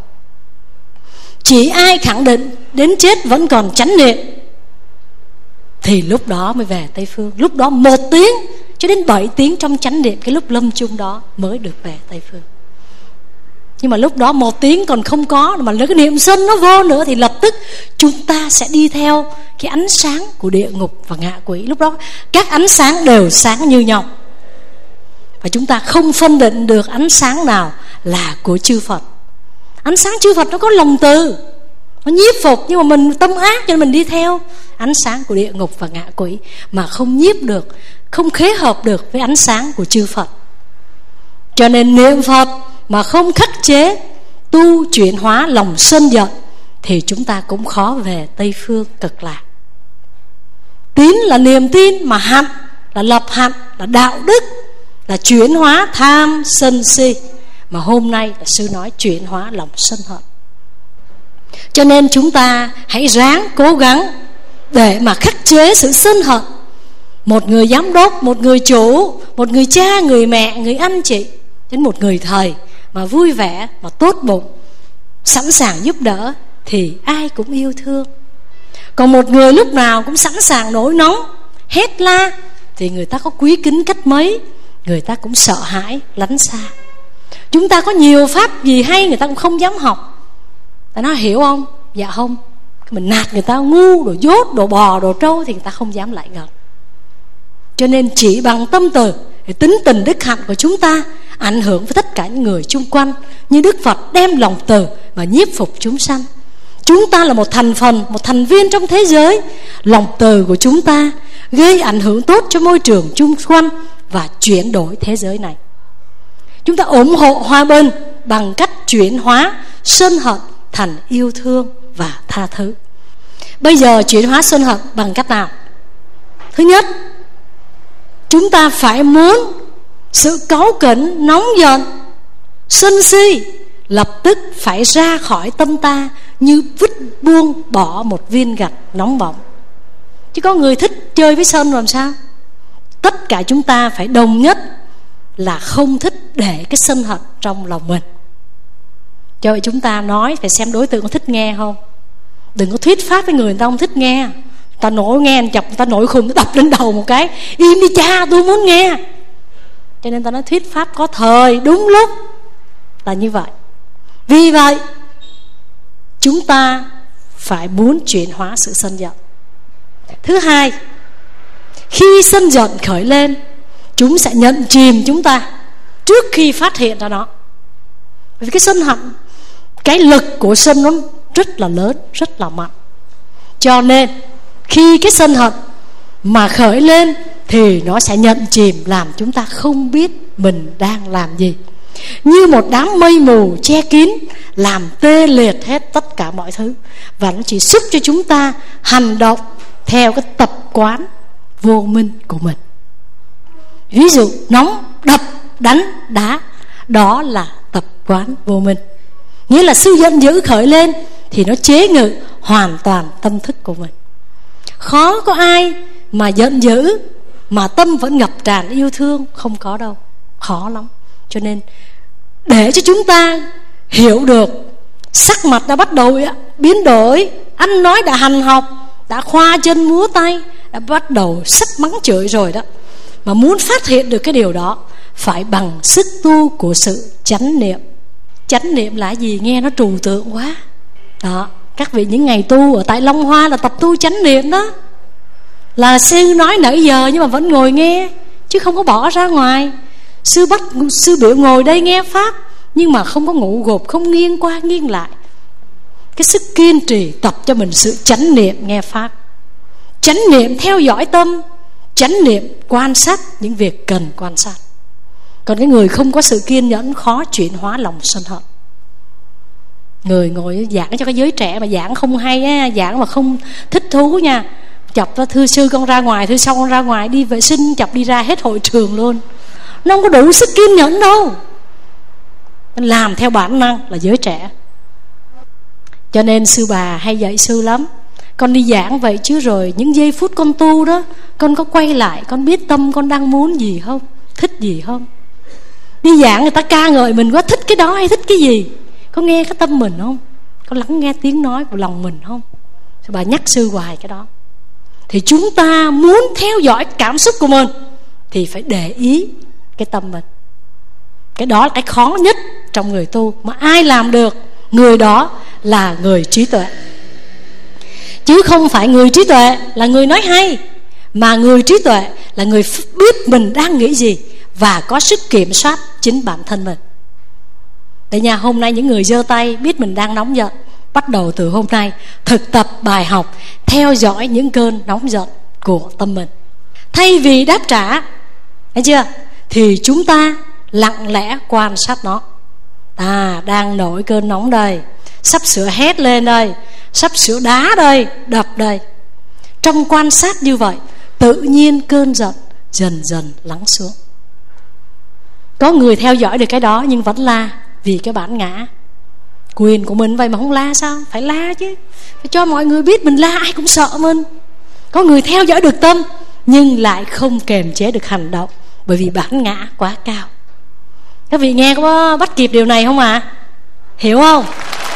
Speaker 1: Chỉ ai khẳng định đến chết vẫn còn chánh niệm thì lúc đó mới về Tây Phương. Lúc đó 1 tiếng cho đến 7 tiếng trong chánh niệm, cái lúc lâm chung đó mới được về Tây Phương. Nhưng mà lúc đó 1 tiếng còn không có, mà nếu cái niệm sân nó vô nữa thì lập tức chúng ta sẽ đi theo cái ánh sáng của địa ngục và ngạ quỷ. Lúc đó các ánh sáng đều sáng như nhau, và chúng ta không phân định được ánh sáng nào là của chư Phật. Ánh sáng chư Phật nó có lòng từ, nó nhiếp phục, nhưng mà mình tâm ác cho nên mình đi theo ánh sáng của địa ngục và ngạ quỷ, mà không nhiếp được, không khế hợp được với ánh sáng của chư Phật. Cho nên niệm Phật mà không khắc chế, tu chuyển hóa lòng sân giận thì chúng ta cũng khó về Tây Phương Cực Lạc. Tín là niềm tin, mà hạnh là lập hạnh, là đạo đức, là chuyển hóa tham sân si. Mà hôm nay là sư nói chuyển hóa lòng sân hận. Cho nên chúng ta hãy ráng cố gắng để mà khắc chế sự sân hận. Một người giám đốc, một người chủ, một người cha, người mẹ, người anh chị, đến một người thầy mà vui vẻ, mà tốt bụng, sẵn sàng giúp đỡ thì ai cũng yêu thương. Còn một người lúc nào cũng sẵn sàng nổi nóng, hét la thì người ta có quý kính cách mấy, người ta cũng sợ hãi lánh xa. Chúng ta có nhiều pháp gì hay người ta cũng không dám học. Ta nói hiểu không? Dạ không. Mình nạt người ta ngu, đồ dốt, đồ bò, đồ trâu thì người ta không dám lại gần. Cho nên chỉ bằng tâm từ, tính tình đức hạnh của chúng ta ảnh hưởng với tất cả những người chung quanh, như Đức Phật đem lòng từ mà nhiếp phục chúng sanh. Chúng ta là một thành phần, một thành viên trong thế giới. Lòng từ của chúng ta gây ảnh hưởng tốt cho môi trường chung quanh và chuyển đổi thế giới này. Chúng ta ủng hộ hòa bình bằng cách chuyển hóa sân hận thành yêu thương và tha thứ. Bây giờ chuyển hóa sân hận bằng cách nào? Thứ nhất, chúng ta phải muốn sự cáu kỉnh, nóng giận, sân si lập tức phải ra khỏi tâm ta như vứt buông bỏ một viên gạch nóng bỏng. Chứ có người thích chơi với sân làm sao? Tất cả chúng ta phải đồng nhất là không thích để cái sân hận trong lòng mình. Cho vậy chúng ta nói phải xem đối tượng có thích nghe không. Đừng có thuyết pháp với người ta không thích nghe. Ta nổi nghe chọc, ta nổi khùng, ta đập lên đầu một cái, im đi cha, tôi muốn nghe. Cho nên ta nói thuyết pháp có thời đúng lúc là như vậy. Vì vậy chúng ta phải muốn chuyển hóa sự sân giận. Thứ hai, khi sân giận khởi lên, chúng sẽ nhận chìm chúng ta trước khi phát hiện ra nó. Vì cái sân hận, cái lực của sân nó rất là lớn, rất là mạnh. Cho nên khi cái sân hận mà khởi lên thì nó sẽ nhận chìm, làm chúng ta không biết mình đang làm gì. Như một đám mây mù che kín, làm tê liệt hết tất cả mọi thứ. Và nó chỉ sức cho chúng ta hành động theo cái tập quán vô minh của mình. Ví dụ nóng, đập, đánh, đá, đó là tập quán vô minh. Nghĩa là sự giận dữ khởi lên thì nó chế ngự hoàn toàn tâm thức của mình. Khó có ai mà giận dữ mà tâm vẫn ngập tràn yêu thương, không có đâu, khó lắm. Cho nên để cho chúng ta hiểu được sắc mặt đã bắt đầu biến đổi, ăn nói đã hành học, đã khoa chân múa tay, đã bắt đầu sắc mắng chửi rồi đó. Mà muốn phát hiện được cái điều đó phải bằng sức tu của sự chánh niệm. Chánh niệm là gì? Nghe nó trừu tượng quá đó. Các vị những ngày tu ở tại Long Hoa là tập tu chánh niệm đó. Là sư nói nãy giờ nhưng mà vẫn ngồi nghe, chứ không có bỏ ra ngoài. Sư biểu ngồi đây nghe pháp, nhưng mà không có ngủ gục, không nghiêng qua nghiêng lại. Cái sức kiên trì tập cho mình sự chánh niệm nghe pháp. Chánh niệm theo dõi tâm, chánh niệm quan sát những việc cần quan sát. Còn cái người không có sự kiên nhẫn khó chuyển hóa lòng sân hận. Người ngồi giảng cho cái giới trẻ mà giảng không hay á, giảng mà không thích thú nha, chọc ra thưa sư con ra ngoài, thưa sau con ra ngoài đi vệ sinh, chọc đi ra hết hội trường luôn. Nó không có đủ sức kiên nhẫn đâu. Làm theo bản năng là giới trẻ. Cho nên sư bà hay dạy sư lắm. Con đi giảng vậy chứ rồi những giây phút con tu đó, con có quay lại, con biết tâm con đang muốn gì không, thích gì không. Đi giảng người ta ca ngợi mình quá, thích cái đó hay thích cái gì, có nghe cái tâm mình không, có lắng nghe tiếng nói của lòng mình không. Sư bà nhắc sư hoài cái đó. Thì chúng ta muốn theo dõi cảm xúc của mình thì phải để ý cái tâm mình. Cái đó là cái khó nhất trong người tu. Mà ai làm được, người đó là người trí tuệ. Chứ không phải người trí tuệ là người nói hay, mà người trí tuệ là người biết mình đang nghĩ gì và có sức kiểm soát chính bản thân mình. Để nhà hôm nay những người giơ tay biết mình đang nóng giận, bắt đầu từ hôm nay thực tập bài học theo dõi những cơn nóng giận của tâm mình. Thay vì đáp trả, thấy chưa, thì chúng ta lặng lẽ quan sát nó. Đang nổi cơn nóng đây, sắp sửa hét lên đây, sắp sửa đá đây, đập đây. Trong quan sát như vậy, tự nhiên cơn giận dần dần lắng xuống. Có người theo dõi được cái đó nhưng vẫn la vì cái bản ngã. Quyền của mình vậy mà không la sao? Phải la chứ, phải cho mọi người biết mình la, ai cũng sợ mình. Có người theo dõi được tâm nhưng lại không kềm chế được hành động, bởi vì bản ngã quá cao. Các vị nghe có bắt kịp điều này không ạ? Hiểu không?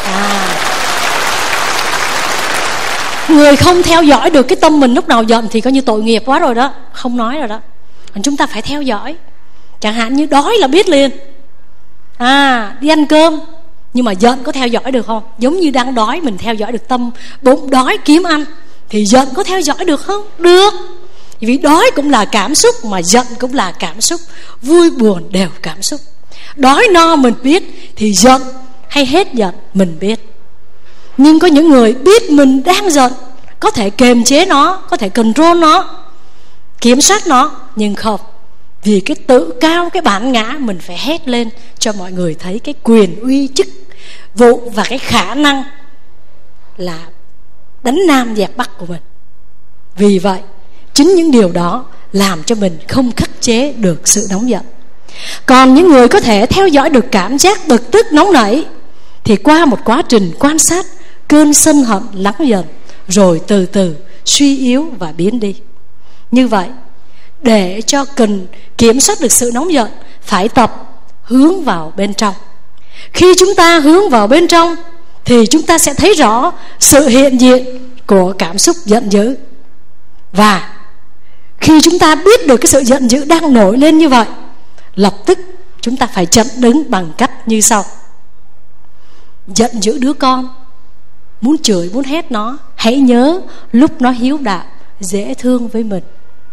Speaker 1: Người không theo dõi được cái tâm mình lúc nào giận thì coi như tội nghiệp quá rồi đó, không nói rồi đó. Còn chúng ta phải theo dõi. Chẳng hạn như đói là biết liền. Đi ăn cơm nhưng mà giận có theo dõi được không? Giống như đang đói mình theo dõi được tâm, bụng đói kiếm ăn, thì giận có theo dõi được không? Được. Vì đói cũng là cảm xúc, mà giận cũng là cảm xúc, vui buồn đều cảm xúc. Đói no mình biết thì giận hay hết giận mình biết. Nhưng có những người biết mình đang giận, có thể kiềm chế nó, có thể control nó, kiểm soát nó, nhưng không. Vì cái tự cao, cái bản ngã, mình phải hét lên cho mọi người thấy cái quyền uy chức vụ và cái khả năng là đánh Nam dẹp Bắc của mình. Vì vậy chính những điều đó làm cho mình không khắc chế được sự nóng giận. Còn những người có thể theo dõi được cảm giác bực tức nóng nảy thì qua một quá trình quan sát, cơn sân hận lắng dần, rồi từ từ suy yếu và biến đi. Như vậy, để cho cần kiểm soát được sự nóng giận, phải tập hướng vào bên trong. Khi chúng ta hướng vào bên trong thì chúng ta sẽ thấy rõ sự hiện diện của cảm xúc giận dữ. Và khi chúng ta biết được cái sự giận dữ đang nổi lên như vậy, lập tức chúng ta phải chặn đứng bằng cách như sau. Giận dữ đứa con, muốn chửi, muốn hét nó, hãy nhớ lúc nó hiếu đạo, dễ thương với mình.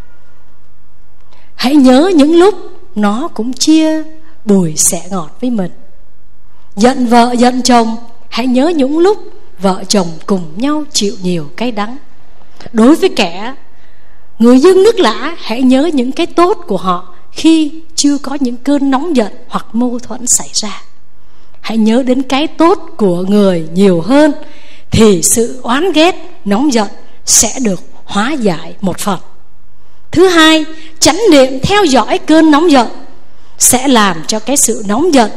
Speaker 1: Hãy nhớ những lúc nó cũng chia bùi sẻ ngọt với mình. Giận vợ, giận chồng, hãy nhớ những lúc vợ chồng cùng nhau chịu nhiều cay đắng. Đối với kẻ người dưng nước lã, hãy nhớ những cái tốt của họ khi chưa có những cơn nóng giận hoặc mâu thuẫn xảy ra. Hãy nhớ đến cái tốt của người nhiều hơn, thì sự oán ghét, nóng giận sẽ được hóa giải một phần. Thứ hai, chánh niệm theo dõi cơn nóng giận sẽ làm cho cái sự nóng giận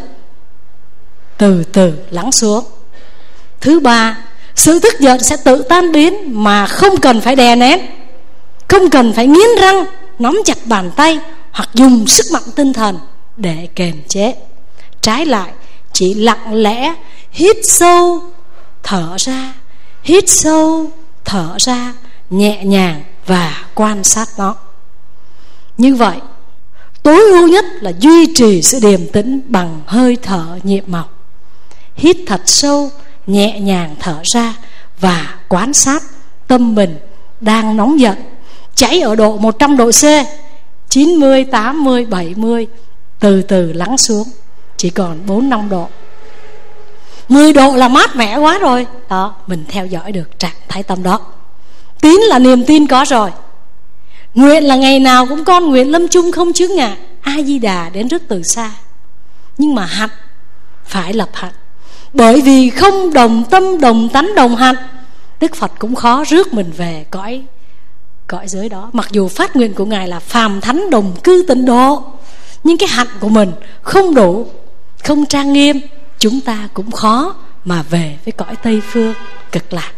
Speaker 1: từ từ lắng xuống. Thứ ba, sự tức giận sẽ tự tan biến mà không cần phải đè nén, không cần phải nghiến răng, nắm chặt bàn tay hoặc dùng sức mạnh tinh thần để kềm chế. Trái lại, chỉ lặng lẽ hít sâu thở ra, hít sâu thở ra, nhẹ nhàng và quan sát nó. Như vậy, tối ưu nhất là duy trì sự điềm tĩnh bằng hơi thở nhịp màu. Hít thật sâu, nhẹ nhàng thở ra và quan sát tâm mình đang nóng giận, cháy ở độ 100 độ C, 90, 80, 70, từ từ lắng xuống, chỉ còn 4-5 độ. 10 độ là mát mẻ quá rồi. Đó, mình theo dõi được trạng thái tâm đó. Tín là niềm tin có rồi. Nguyện là ngày nào cũng con nguyện lâm chung không chướng ngại, A Di Đà đến rất từ xa. Nhưng mà hạnh phải lập hạnh, bởi vì không đồng tâm, đồng tánh, đồng hạnh, Đức Phật cũng khó rước mình về cõi giới đó. Mặc dù phát nguyện của Ngài là phàm thánh đồng cư tịnh độ, nhưng cái hạnh của mình không đủ, không trang nghiêm, chúng ta cũng khó mà về với cõi Tây Phương cực lạc.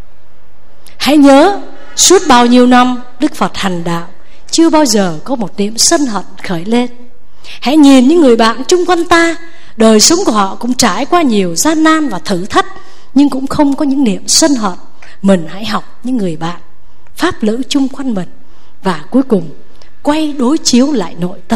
Speaker 1: Hãy nhớ, suốt bao nhiêu năm Đức Phật hành đạo, chưa bao giờ có một niệm sân hận khởi lên. Hãy nhìn những người bạn chung quanh ta, đời sống của họ cũng trải qua nhiều gian nan và thử thách, nhưng cũng không có những niệm sân hận. Mình hãy học những người bạn pháp lữ chung quanh mình, và cuối cùng quay đối chiếu lại nội tâm.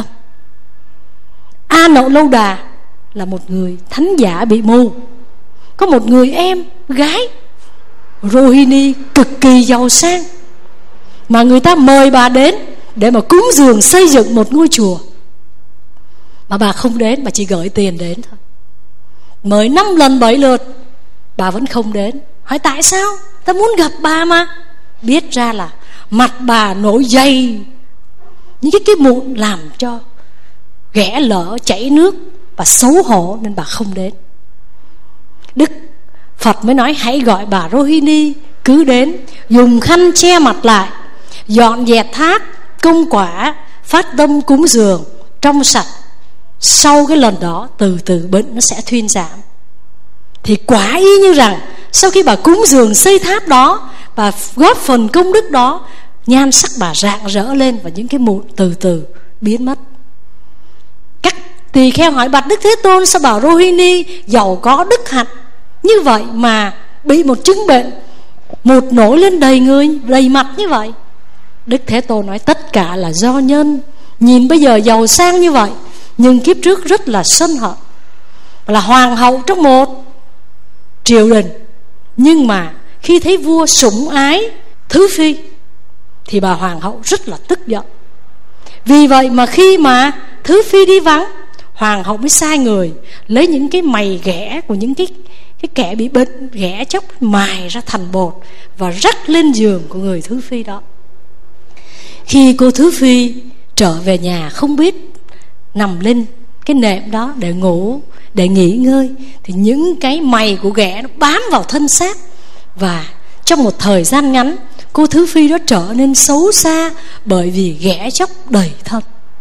Speaker 1: A Nậu Lâu Đà là một người thánh giả bị mù. Có một người em gái Rohini cực kỳ giàu sang, mà người ta mời bà đến để mà cúng dường xây dựng một ngôi chùa, mà bà không đến, bà chỉ gửi tiền đến thôi. Mời 5 lần 7 lượt, bà vẫn không đến. Hỏi tại sao? Ta muốn gặp bà mà. Biết ra là mặt bà nổi dày những cái mụn làm cho ghẻ lở, chảy nước và xấu hổ, nên bà không đến. Đức Phật mới nói hãy gọi bà Rohini cứ đến, dùng khăn che mặt lại, dọn dẹp thác, công quả, phát tâm cúng dường trong sạch. Sau cái lần đó từ từ bệnh nó sẽ thuyên giảm. Thì quả y như rằng sau khi bà cúng dường xây tháp đó, bà góp phần công đức đó, nhan sắc bà rạng rỡ lên và những cái mụn từ từ biến mất. Các tỳ kheo hỏi bạch Đức Thế Tôn, sao bà Rohini giàu có đức hạnh như vậy mà bị một chứng bệnh mụt nổi lên đầy người, đầy mặt như vậy? Đức Thế Tôn nói tất cả là do nhân. Nhìn bây giờ giàu sang như vậy, nhưng kiếp trước rất là sân hận, là hoàng hậu trong một triều đình. Nhưng mà khi thấy vua sủng ái thứ phi thì bà hoàng hậu rất là tức giận. Vì vậy mà khi mà thứ phi đi vắng, hoàng hậu mới sai người lấy những cái mày ghẻ của những cái kẻ bị bệnh ghẻ chóc, mài ra thành bột và rắc lên giường của người thứ phi đó. Khi cô thứ phi trở về nhà không biết nằm lên cái nệm đó để ngủ, để nghỉ ngơi, thì những cái mày của ghẻ nó bám vào thân xác. Và trong một thời gian ngắn, cô Thứ Phi đó trở nên xấu xa bởi vì ghẻ chóc đầy thân.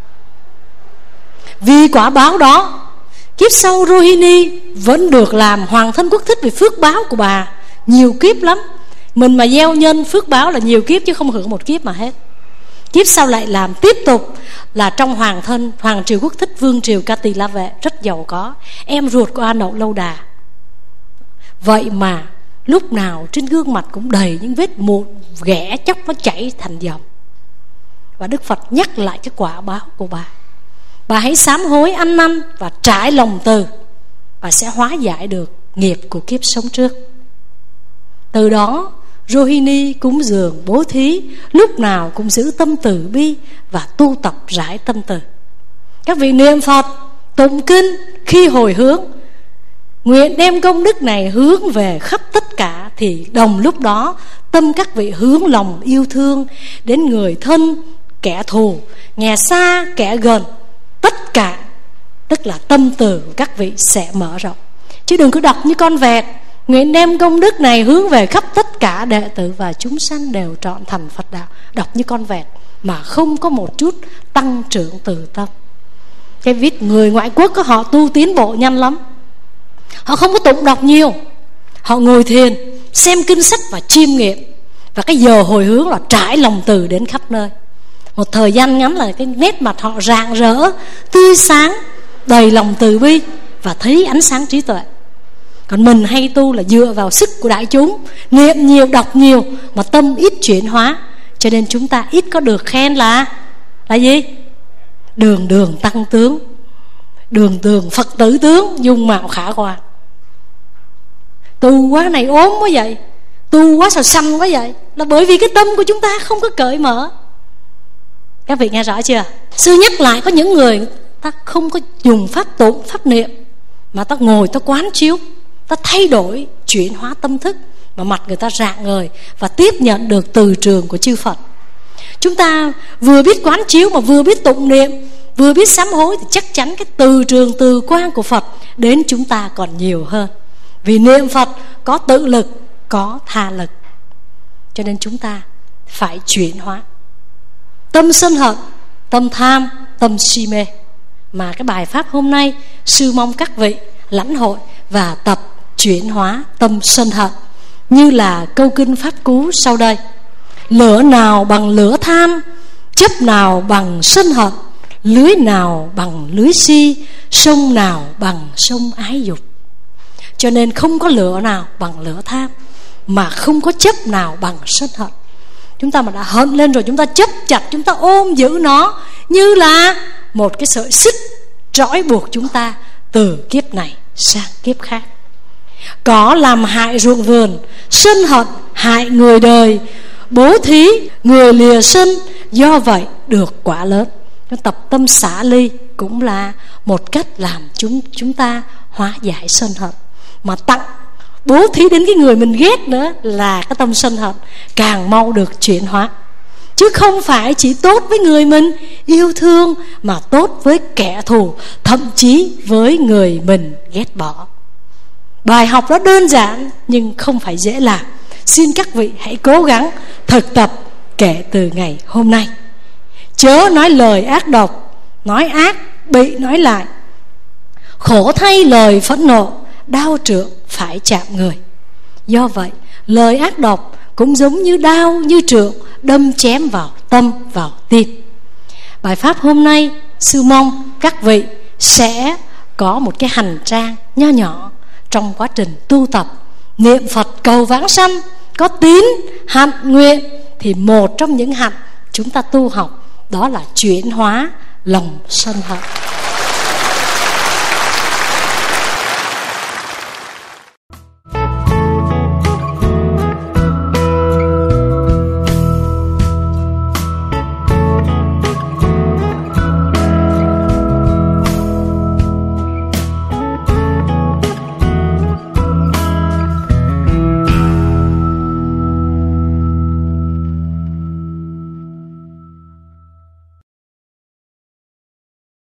Speaker 1: Vì quả báo đó, kiếp sau Rohini vẫn được làm hoàng thân quốc thích vì phước báo của bà. Nhiều kiếp lắm. Mình mà gieo nhân phước báo là nhiều kiếp chứ không hưởng một kiếp mà hết. Kiếp sau lại làm tiếp tục là trong hoàng thân, hoàng triều quốc thích, vương triều Cati La Vệ, rất giàu có, em ruột của A Nậu Lâu Đà. Vậy mà lúc nào trên gương mặt cũng đầy những vết mụn, ghẻ chóc nó chảy thành dòng. Và Đức Phật nhắc lại cái quả báo của bà. Bà hãy sám hối ăn năn và trải lòng từ, và sẽ hóa giải được nghiệp của kiếp sống trước. Từ đó Rohini cúng dường bố thí, lúc nào cũng giữ tâm từ bi và tu tập rải tâm từ. Các vị niệm Phật, tụng kinh khi hồi hướng, nguyện đem công đức này hướng về khắp tất cả, thì đồng lúc đó tâm các vị hướng lòng yêu thương đến người thân, kẻ thù, nhà xa, kẻ gần, tất cả, tức là tâm từ của các vị sẽ mở rộng. Chứ đừng có đọc như con vẹt, nguyện đem công đức này hướng về khắp tất cả đệ tử và chúng sanh đều trọn thành Phật đạo. Đọc như con vẹt mà không có một chút tăng trưởng từ tâm. Cái viết người ngoại quốc có họ tu tiến bộ nhanh lắm. Họ không có tụng đọc nhiều, họ ngồi thiền, xem kinh sách và chiêm nghiệm. Và cái giờ hồi hướng là trải lòng từ đến khắp nơi. Một thời gian ngắn là cái nét mặt họ rạng rỡ, tươi sáng, đầy lòng từ bi và thấy ánh sáng trí tuệ. Còn mình hay tu là dựa vào sức của đại chúng, niệm nhiều, đọc nhiều mà tâm ít chuyển hóa, cho nên chúng ta ít có được khen là gì? Đường đường tăng tướng, đường đường Phật tử tướng, dung mạo khả quan. Tu quá này ốm quá vậy, tu quá sao xanh quá vậy, là bởi vì cái tâm của chúng ta không có cởi mở. Các vị nghe rõ chưa? Sư nhắc lại, có những người ta không có dùng pháp tụng, pháp niệm, mà ta ngồi ta quán chiếu, ta thay đổi, chuyển hóa tâm thức, mà mặt người ta rạng ngời và tiếp nhận được từ trường của chư Phật. Chúng ta vừa biết quán chiếu mà vừa biết tụng niệm, vừa biết sám hối, thì chắc chắn cái từ trường, từ quang của Phật đến chúng ta còn nhiều hơn. Vì niệm Phật có tự lực, có tha lực, cho nên chúng ta phải chuyển hóa tâm sân hận, tâm tham, tâm si mê. Mà cái bài pháp hôm nay, sư mong các vị lãnh hội và tập chuyển hóa tâm sân hận, như là câu kinh pháp cú sau đây: lửa nào bằng lửa tham, chấp nào bằng sân hận, lưới nào bằng lưới si, sông nào bằng sông ái dục. Cho nên không có lửa nào bằng lửa tham, mà không có chấp nào bằng sân hận. Chúng ta mà đã hận lên rồi, chúng ta chấp chặt, chúng ta ôm giữ nó như là một cái sợi xích trói buộc chúng ta từ kiếp này sang kiếp khác. Có làm hại ruộng vườn, sân hận hại người đời, bố thí người lìa sinh, do vậy được quả lớn. Tập tâm xả ly cũng là một cách làm chúng ta hóa giải sân hận. Mà tặng bố thí đến cái người mình ghét nữa là cái tâm sân hận càng mau được chuyển hóa. Chứ không phải chỉ tốt với người mình yêu thương, mà tốt với kẻ thù, thậm chí với người mình ghét bỏ. Bài học đó đơn giản nhưng không phải dễ làm. Xin các vị hãy cố gắng thực tập kể từ ngày hôm nay. Chớ nói lời ác độc, nói ác bị nói lại. Khổ thay lời phẫn nộ, đao trượng phải chạm người. Do vậy lời ác độc cũng giống như đao, như trượng đâm chém vào tâm, vào tim. Bài pháp hôm nay sư mong các vị sẽ có một cái hành trang nho nhỏ trong quá trình tu tập niệm Phật cầu vãng sanh. Có tín, hạnh, nguyện, thì một trong những hạnh chúng ta tu học đó là chuyển hóa lòng sân hận.